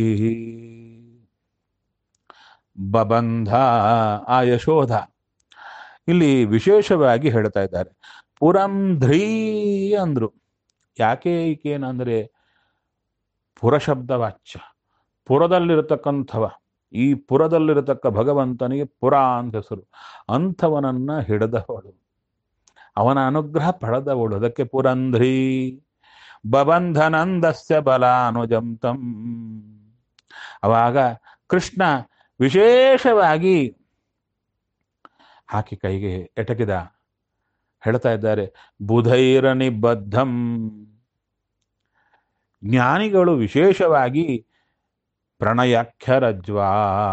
ಬಬಂಧ. ಆ ಯಶೋಧ ಇಲ್ಲಿ ವಿಶೇಷವಾಗಿ ಹೇಳ್ತಾ ಇದ್ದಾರೆ. ಪುರಂಧ್ರಿ ಅಂದ್ರು. ಯಾಕೆ ಈಕೇನಂದ್ರೆ ಪುರಶಬ್ದವಾಚ್ಯ, ಪುರದಲ್ಲಿರತಕ್ಕಂಥವ, ಈ ಪುರದಲ್ಲಿರತಕ್ಕ ಭಗವಂತನಿಗೆ ಪುರ ಅಂತ ಹೆಸರು. ಅಂಥವನನ್ನ ಹಿಡಿದವಳು, ಅವನ ಅನುಗ್ರಹ ಪಡೆದವಳು, ಅದಕ್ಕೆ ಪುರಂಧ್ರಿ. ಬಬಂಧನಂದಸ್ಯ ಬಲಾನುಜಂತಂ. ಅವಾಗ ಕೃಷ್ಣ ವಿಶೇಷವಾಗಿ ಹಾಕಿ ಕೈಗೆ ಎಟಕಿದ. ಹೇಳ್ತಾ ಇದ್ದಾರೆ, ಬುಧೈರ ನಿಬದ್ಧಂ. ಜ್ಞಾನಿಗಳು ವಿಶೇಷವಾಗಿ ಪ್ರಣಯಾಖ್ಯರಜ್ವಾ,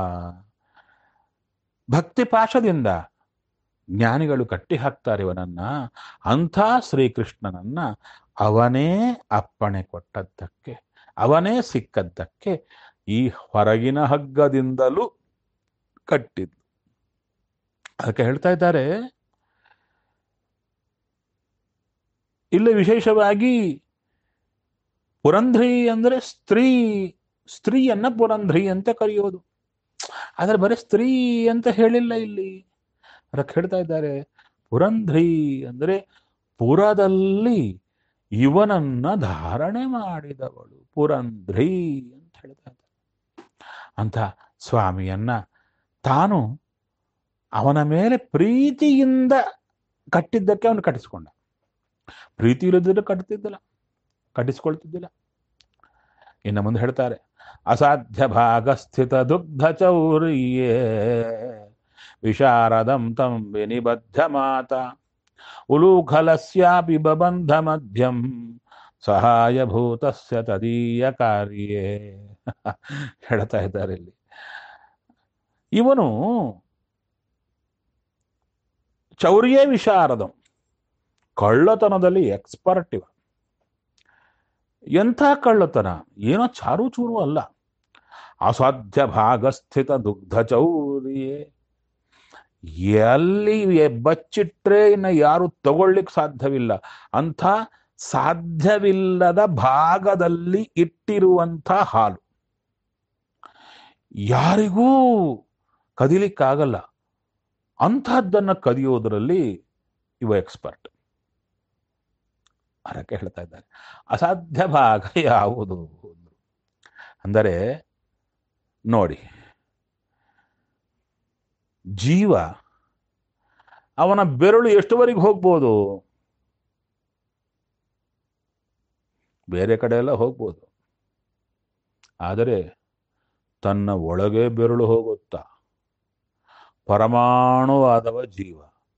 ಭಕ್ತಿ ಪಾಶದಿಂದ ಜ್ಞಾನಿಗಳು ಕಟ್ಟಿ ಹಾಕ್ತಾರೆ ಇವನನ್ನ. ಅಂಥ ಶ್ರೀಕೃಷ್ಣನನ್ನ ಅವನೇ ಅಪ್ಪಣೆ ಕೊಟ್ಟದ್ದಕ್ಕೆ, ಅವನೇ ಸಿಕ್ಕದ್ದಕ್ಕೆ ಈ ಹೊರಗಿನ ಹಗ್ಗದಿಂದಲೂ ಕಟ್ಟಿದ್ದು. ಅದಕ್ಕೆ ಹೇಳ್ತಾ ಇದ್ದಾರೆ ಇಲ್ಲಿ ವಿಶೇಷವಾಗಿ ಪುರಂಧ್ರಿ ಅಂದ್ರೆ ಸ್ತ್ರೀ, ಸ್ತ್ರೀಯನ್ನ ಪುರಂಧ್ರಿ ಅಂತ ಕರೆಯೋದು. ಆದ್ರೆ ಬರೀ ಸ್ತ್ರೀ ಅಂತ ಹೇಳಿಲ್ಲ ಇಲ್ಲಿ. ಅದಕ್ಕೆ ಹೇಳ್ತಾ ಇದ್ದಾರೆ ಪುರಂಧ್ರಿ ಅಂದ್ರೆ ಪುರದಲ್ಲಿ ಇವನನ್ನ ಧಾರಣೆ ಮಾಡಿದವಳು ಪುರಂಧ್ರಿ ಅಂತ ಹೇಳ್ತಾ ಇದ್ದಾರೆ. ಅಂತ ಸ್ವಾಮಿಯನ್ನ ತಾನು ಅವನ ಮೇಲೆ ಪ್ರೀತಿಯಿಂದ ಕಟ್ಟಿದ್ದಕ್ಕೆ ಅವನು ಕಟ್ಟಿಸ್ಕೊಂಡ. ಪ್ರೀತಿ ಇಲ್ಲದಿದ್ರೆ ಕಟ್ಟಿಸ್ಕೊಳ್ತಿದ್ದಿಲ್ಲ. ಇನ್ನು ಮುಂದೆ ಹೇಳ್ತಾರೆ, ಅಸಾಧ್ಯ ಭಾಗಸ್ಥಿತ ದುಗ್ಧ ಚೌರ್ಯೇ ವಿಶಾರದಂ ತಂ ವಿನಿಬದ್ಧ ಮಾತ ಉಲೂಖಲಸ್ಯಾಪಿ ಬಬಂಧ ಮಧ್ಯಂ ಸಹಾಯಭೂತಸ್ಯ ತದೀಯ ಕಾರ್ಯೇ. ಹೇಳ್ತಾ ಇದ್ದಾರೆ ಇಲ್ಲಿ, ಇವನು ಚೌರ್ಯೇ ವಿಶಾರದಂ, ಕಳ್ಳತನದಲ್ಲಿ ಎಕ್ಸ್ಪರ್ಟ್ ಇವ. ಎಂಥ ಕಳ್ಳತನ, ಏನೋ ಚಾರು ಚೂರು ಅಲ್ಲ. ಅಸಾಧ್ಯ ಭಾಗಸ್ಥಿತ ದುಗ್ಧ ಚೌರ್ಯೇ, ಎಲ್ಲಿ ಬಚ್ಚಿಟ್ರೆ ಇನ್ನು ಯಾರು ತಗೊಳ್ಳಿಕ್ ಸಾಧ್ಯವಿಲ್ಲ ಅಂಥ ಸಾಧ್ಯವಿಲ್ಲದ ಭಾಗದಲ್ಲಿ ಇಟ್ಟಿರುವಂಥ ಹಾಲು, ಯಾರಿಗೂ ಕದಿಲಿಕ್ಕಾಗಲ್ಲ ಅಂಥದ್ದನ್ನ ಕದಿಯೋದ್ರಲ್ಲಿ ಇವ ಎಕ್ಸ್ಪರ್ಟ್. ಅದಕ್ಕೆ ಹೇಳ್ತಾ ಇದ್ದಾರೆ ಅಸಾಧ್ಯ ಭಾಗ ಯಾವುದು ಅಂದರೆ, ನೋಡಿ, ಜೀವ ಅವನ ಬೆರಳು ಎಷ್ಟುವರೆಗೆ ಹೋಗ್ಬೋದು? ಬೇರೆ ಕಡೆ ಎಲ್ಲ ಹೋಗ್ಬೋದು, ಆದರೆ ತನ್ನ ಒಳಗೆ ಬೆರಳು ಹೋಗುತ್ತಾ? ಪರಮಾಣುವಾದವ ಜೀವ,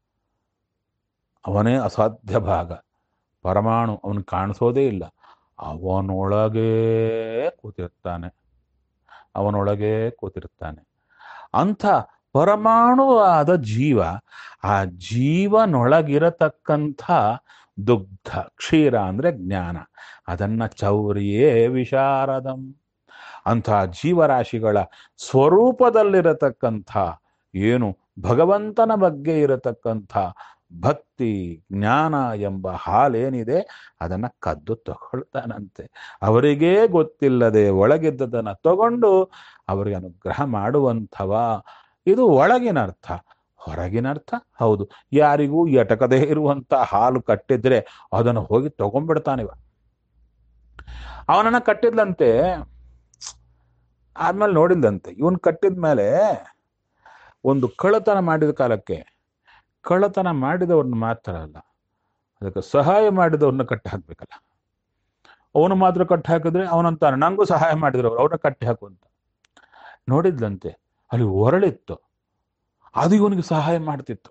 ಅವನೇ ಅಸಾಧ್ಯ ಭಾಗ. ಪರಮಾಣು ಅವನು ಕಾಣಿಸೋದೇ ಇಲ್ಲ, ಅವನೊಳಗೇ ಕೂತಿರ್ತಾನೆ, ಅವನೊಳಗೇ ಕೂತಿರ್ತಾನೆ. ಅಂಥ ಪರಮಾಣುವಾದ ಜೀವ, ಆ ಜೀವನೊಳಗಿರತಕ್ಕಂಥ ದುಗ್ಧ, ಕ್ಷೀರ ಅಂದ್ರೆ ಜ್ಞಾನ, ಅದನ್ನ ಚೌರ್ಯೇ ವಿಶಾರದಂ, ಅಂಥ ಜೀವರಾಶಿಗಳ ಸ್ವರೂಪದಲ್ಲಿರತಕ್ಕಂಥ ಏನು ಭಗವಂತನ ಬಗ್ಗೆ ಇರತಕ್ಕಂಥ ಭಕ್ತಿ ಜ್ಞಾನ ಎಂಬ ಹಾಲೇನಿದೆ ಅದನ್ನ ಕದ್ದು ತಗೊಳ್ತಾನಂತೆ. ಅವರಿಗೇ ಗೊತ್ತಿಲ್ಲದೆ ಒಳಗಿದ್ದದನ್ನ ತಗೊಂಡು ಅವರಿಗೆ ಅನುಗ್ರಹ ಮಾಡುವಂಥವ. ಇದು ಒಳಗಿನ ಅರ್ಥ. ಹೊರಗಿನ ಅರ್ಥ ಹೌದು, ಯಾರಿಗೂ ಎಟಕದೇ ಇರುವಂತ ಹಾಲು ಕಟ್ಟಿದ್ರೆ ಅದನ್ನು ಹೋಗಿ ತಗೊಂಡ್ಬಿಡ್ತಾನಿವ. ಅವನನ್ನ ಕಟ್ಟಿದ್ಲಂತೆ, ಆದ್ಮೇಲೆ ನೋಡಿದ್ದಂತೆ, ಇವನ್ ಕಟ್ಟಿದ್ಮೇಲೆ ಒಂದು ಕಳ್ಳತನ ಮಾಡಿದ ಕಾಲಕ್ಕೆ ಕಳ್ಳತನ ಮಾಡಿದವ್ರನ್ನ ಮಾತ್ರ ಅಲ್ಲ, ಅದಕ್ಕೆ ಸಹಾಯ ಮಾಡಿದವ್ರನ್ನ ಕಟ್ಟಿ ಹಾಕ್ಬೇಕಲ್ಲ. ಅವನು ಮಾತ್ರ ಕಟ್ಟಿ ಹಾಕಿದ್ರೆ ಅವನಂತಾನೆ ನಂಗೂ ಸಹಾಯ ಮಾಡಿದ್ರು ಅವ್ರನ್ನ ಕಟ್ಟಿ ಹಾಕು ಅಂತ. ನೋಡಿದ್ಲಂತೆ ಅಲ್ಲಿ ಹೊರಳಿತ್ತು, ಅದು ಇವನಿಗೆ ಸಹಾಯ ಮಾಡ್ತಿತ್ತು.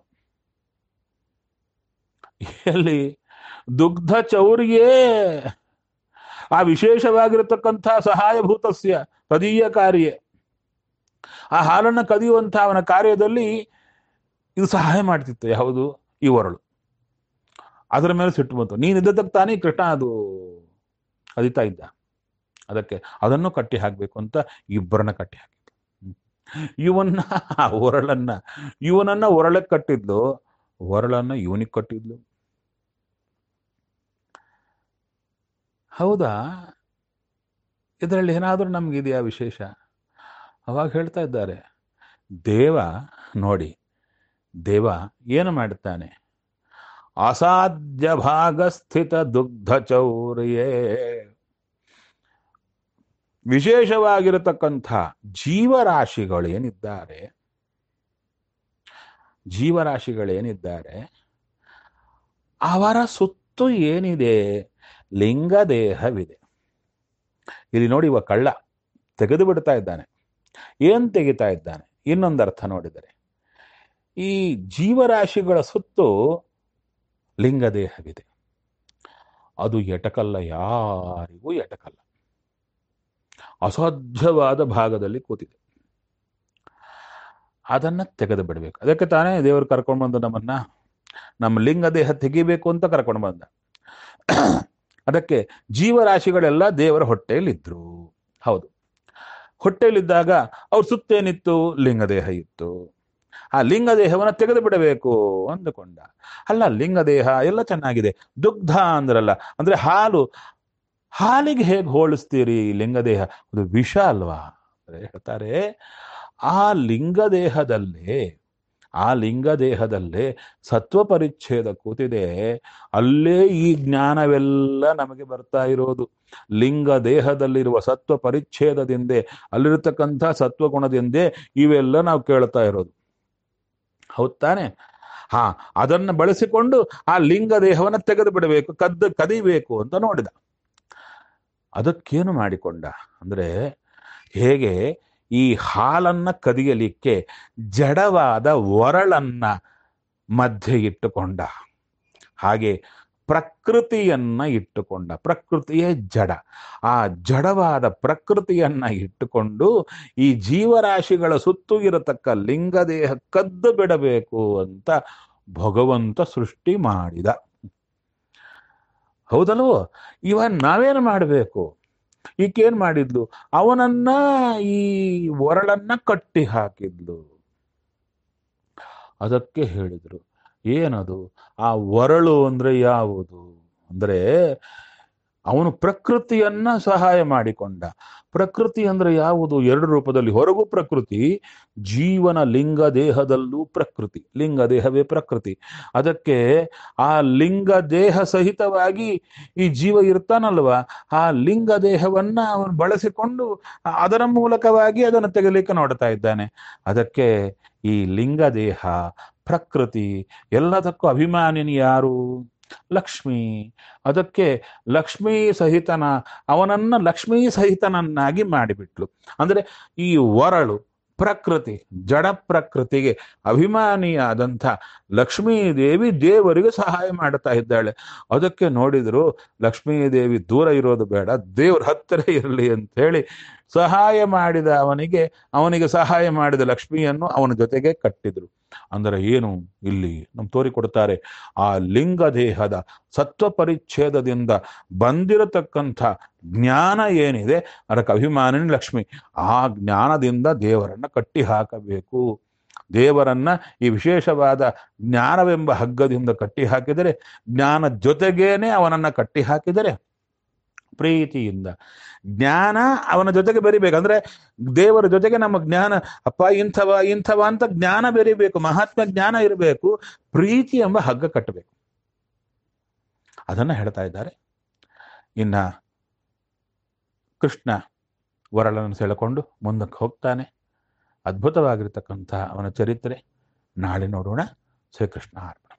ಎಲ್ಲಿ? ದುಗ್ಧ ಚೌರ್ಯೇ, ಆ ವಿಶೇಷವಾಗಿರತಕ್ಕಂಥ ಸಹಾಯಭೂತಸ್ಯ ತದೀಯ ಕಾರ್ಯ, ಆ ಹಾಲನ್ನು ಕದಿಯುವಂಥ ಅವನ ಕಾರ್ಯದಲ್ಲಿ ಇದು ಸಹಾಯ ಮಾಡ್ತಿತ್ತು. ಯಾವುದು? ಈ ಒರಳು. ಅದರ ಮೇಲೆ ಸಿಟ್ಟು ಬಂತು. ನೀನಿದ್ದಕ್ಕೆ ತಾನೇ ಕೃಷ್ಣ ಅದು ಅದಿತಾ ಇದ್ದ. ಅದಕ್ಕೆ ಅದನ್ನು ಕಟ್ಟಿ ಹಾಕಬೇಕು ಅಂತ ಇಬ್ಬರನ್ನ ಕಟ್ಟಿ ಹಾಕಿದ್ದು. ಇವನ್ನ ಇವನನ್ನ ಒರಳಕ್ಕೆ ಕಟ್ಟಿದ್ಲು, ಒರಳನ್ನ ಇವನಿಗೆ ಕಟ್ಟಿದ್ಲು. ಹೌದಾ? ಇದರಲ್ಲಿ ಏನಾದರೂ ನಮ್ಗಿದೆಯಾ ವಿಶೇಷ? ಅವಾಗ ಹೇಳ್ತಾ ಇದ್ದಾರೆ, ದೇವ ನೋಡಿ, ದೇವ ಏನು ಮಾಡುತ್ತಾನೆ? ಅಸಾಧ್ಯ ಭಾಗಸ್ಥಿತ ದುಗ್ಧ ಚೌರ್ಯೇ, ವಿಶೇಷವಾಗಿರತಕ್ಕಂಥ ಜೀವರಾಶಿಗಳೇನಿದ್ದಾರೆ ಅವರ ಸುತ್ತು ಏನಿದೆ? ಲಿಂಗದೇಹವಿದೆ. ಇಲ್ಲಿ ನೋಡಿ, ಇವ ಕಳ್ಳ ತೆಗೆದು ಬಿಡ್ತಾ ಇದ್ದಾನೆ. ಏನ್ ತೆಗಿತಾ ಇದ್ದಾನೆ? ಇನ್ನೊಂದು ಅರ್ಥ ನೋಡಿದರೆ, ಈ ಜೀವರಾಶಿಗಳ ಸುತ್ತು ಲಿಂಗದೇಹವಿದೆ. ಅದು ಎಟಕಲ್ಲ, ಯಾರಿಗೂ ಎಟಕಲ್ಲ. ಅಸಾಧ್ಯವಾದ ಭಾಗದಲ್ಲಿ ಕೂತಿದೆ. ಅದನ್ನ ತೆಗೆದು ಬಿಡಬೇಕು. ಅದಕ್ಕೆ ತಾನೇ ದೇವರು ಕರ್ಕೊಂಡು ಬಂದು ನಮ್ಮ ಲಿಂಗದೇಹ ತೆಗಿಬೇಕು ಅಂತ ಕರ್ಕೊಂಡು ಬಂದ. ಅದಕ್ಕೆ ಜೀವರಾಶಿಗಳೆಲ್ಲ ದೇವರ ಹೊಟ್ಟೆಯಲ್ಲಿದ್ರು. ಹೌದು, ಹೊಟ್ಟೆಯಲ್ಲಿದ್ದಾಗ ಅವ್ರ ಸುತ್ತೇನಿತ್ತು? ಲಿಂಗದೇಹ ಇತ್ತು. ಆ ಲಿಂಗದೇಹವನ್ನು ತೆಗೆದು ಬಿಡಬೇಕು ಅಂದುಕೊಂಡ. ಅಲ್ಲ, ಲಿಂಗದೇಹ ಎಲ್ಲ ಚೆನ್ನಾಗಿದೆ, ದುಗ್ಧ ಅಂದ್ರಲ್ಲ, ಅಂದ್ರೆ ಹಾಲಿಗೆ ಹೇಗೆ ಹೋಲಿಸ್ತೀರಿ ಲಿಂಗದೇಹ? ಅದು ವಿಷ ಅಲ್ವಾ? ಹೇಳ್ತಾರೆ, ಆ ಲಿಂಗದೇಹದಲ್ಲೇ ಸತ್ವ ಪರಿಚ್ಛೇದ ಕೂತಿದೆ. ಅಲ್ಲೇ ಈ ಜ್ಞಾನವೆಲ್ಲ ನಮಗೆ ಬರ್ತಾ ಇರೋದು. ಲಿಂಗ ದೇಹದಲ್ಲಿರುವ ಸತ್ವ ಪರಿಚ್ಛೇದದಿಂದೇ, ಅಲ್ಲಿರತಕ್ಕಂಥ ಸತ್ವಗುಣದಿಂದೇ ಇವೆಲ್ಲ ನಾವು ಕೇಳ್ತಾ ಇರೋದು. ಹೌದ್ ತಾನೆ? ಅದನ್ನು ಬಳಸಿಕೊಂಡು ಆ ಲಿಂಗ ದೇಹವನ್ನು ತೆಗೆದು ಬಿಡಬೇಕು, ಕದಿಬೇಕು ಅಂತ ನೋಡಿದ. ಅದಕ್ಕೇನು ಮಾಡಿಕೊಂಡ ಅಂದ್ರೆ, ಹೇಗೆ ಈ ಹಾಲನ್ನ ಕದಿಯಲಿಕ್ಕೆ ಜಡವಾದ ಒರಳನ್ನ ಮಧ್ಯೆ ಇಟ್ಟುಕೊಂಡ, ಹಾಗೆ ಪ್ರಕೃತಿಯನ್ನ ಇಟ್ಟುಕೊಂಡ. ಪ್ರಕೃತಿಯೇ ಜಡ. ಆ ಜಡವಾದ ಪ್ರಕೃತಿಯನ್ನ ಇಟ್ಟುಕೊಂಡು ಈ ಜೀವರಾಶಿಗಳ ಸುತ್ತು ಇರತಕ್ಕ ಲಿಂಗದೇಹ ಕದ್ದು ಬಿಡಬೇಕು ಅಂತ ಭಗವಂತ ಸೃಷ್ಟಿ ಮಾಡಿದ. ಹೌದಲ್ವೋ? ಇವನ್ ನಾವೇನು ಮಾಡಬೇಕು? ಈಕೇನ್ ಮಾಡಿದ್ಲು? ಅವನನ್ನ ಈ ಒರಳನ್ನ ಕಟ್ಟಿ ಹಾಕಿದ್ಲು. ಅದಕ್ಕೆ ಹೇಳಿದ್ರು, ಏನದು? ಆ ಒರಳು ಅಂದ್ರೆ ಯಾವುದು? ಅಂದ್ರೆ ಅವನು ಪ್ರಕೃತಿಯನ್ನ ಸಹಾಯ ಮಾಡಿಕೊಂಡ. ಪ್ರಕೃತಿ ಅಂದ್ರೆ ಯಾವುದು? ಎರಡು ರೂಪದಲ್ಲಿ. ಹೊರಗೂ ಪ್ರಕೃತಿ, ಜೀವನ ಲಿಂಗ ದೇಹದಲ್ಲೂ ಪ್ರಕೃತಿ. ಲಿಂಗ ದೇಹವೇ ಪ್ರಕೃತಿ. ಅದಕ್ಕೆ ಆ ಲಿಂಗ ದೇಹ ಸಹಿತವಾಗಿ ಈ ಜೀವ ಇರ್ತಾನಲ್ವ, ಆ ಲಿಂಗ ದೇಹವನ್ನ ಅವನು ಬಳಸಿಕೊಂಡು ಅದರ ಮೂಲಕವಾಗಿ ಅದನ್ನು ತೆಗಲಿಕ್ಕೆ ನೋಡ್ತಾ ಇದ್ದಾನೆ. ಅದಕ್ಕೆ ಈ ಲಿಂಗ ದೇಹ, ಪ್ರಕೃತಿ ಎಲ್ಲದಕ್ಕೂ ಅಭಿಮಾನಿನಿ ಯಾರು? ಲಕ್ಷ್ಮಿ. ಅದಕ್ಕೆ ಲಕ್ಷ್ಮೀ ಸಹಿತನ, ಅವನನ್ನ ಲಕ್ಷ್ಮೀ ಸಹಿತನನ್ನಾಗಿ ಮಾಡಿಬಿಟ್ಲು. ಅಂದ್ರೆ ಈ ಒರಳು ಪ್ರಕೃತಿ, ಜಡ ಪ್ರಕೃತಿಗೆ ಅಭಿಮಾನಿಯಾದಂಥ ಲಕ್ಷ್ಮೀದೇವಿ ದೇವರಿಗೆ ಸಹಾಯ ಮಾಡ್ತಾ ಇದ್ದಾಳೆ. ಅದಕ್ಕೆ ನೋಡಿದ್ರು, ಲಕ್ಷ್ಮೀದೇವಿ ದೂರ ಇರೋದು ಬೇಡ, ದೇವ್ರ ಹತ್ತಿರ ಇರಲಿ ಅಂತ ಹೇಳಿ ಸಹಾಯ ಮಾಡಿದ ಅವನಿಗೆ ಸಹಾಯ ಮಾಡಿದ ಲಕ್ಷ್ಮಿಯನ್ನು ಅವನ ಜೊತೆಗೆ ಕಟ್ಟಿದ್ರು. ಅಂದರೆ ಏನು? ಇಲ್ಲಿ ತೋರಿಕೊಡ್ತಾರೆ, ಆ ಲಿಂಗ ದೇಹದ ಸತ್ವ ಪರಿಚ್ಛೇದದಿಂದ ಬಂದಿರತಕ್ಕಂಥ ಜ್ಞಾನ ಏನಿದೆ, ಅದಕ್ಕೆ ಅಭಿಮಾನಿನಿ ಲಕ್ಷ್ಮಿ. ಆ ಜ್ಞಾನದಿಂದ ದೇವರನ್ನ ಕಟ್ಟಿ ಹಾಕಬೇಕು. ದೇವರನ್ನ ಈ ವಿಶೇಷವಾದ ಜ್ಞಾನವೆಂಬ ಹಗ್ಗದಿಂದ ಕಟ್ಟಿ ಹಾಕಿದರೆ, ಜ್ಞಾನ ಜೊತೆಗೇನೆ ಅವನನ್ನ ಕಟ್ಟಿ ಹಾಕಿದರೆ ಪ್ರೀತಿಯಿಂದ ಜ್ಞಾನ ಅವನ ಜೊತೆಗೆ ಬೆರಿಬೇಕಂದ್ರೆ, ದೇವರ ಜೊತೆಗೆ ನಮ್ಮ ಜ್ಞಾನ, ಅಪ್ಪ ಇಂಥವ ಅಂತ ಜ್ಞಾನ ಬೆರಿಬೇಕು, ಮಹಾತ್ಮ ಜ್ಞಾನ ಇರಬೇಕು, ಪ್ರೀತಿ ಎಂಬ ಹಗ್ಗ ಕಟ್ಟಬೇಕು. ಅದನ್ನ ಹೇಳ್ತಾ ಇದ್ದಾರೆ. ಇನ್ನ ಕೃಷ್ಣ ವರಳನ್ನು ಸೆಳೆಕೊಂಡು ಮುಂದಕ್ಕೆ ಹೋಗ್ತಾನೆ. ಅದ್ಭುತವಾಗಿರ್ತಕ್ಕಂಥ ಅವನ ಚರಿತ್ರೆ ನಾಳೆ ನೋಡೋಣ. ಶ್ರೀಕೃಷ್ಣ ಅರ್ಪಣ.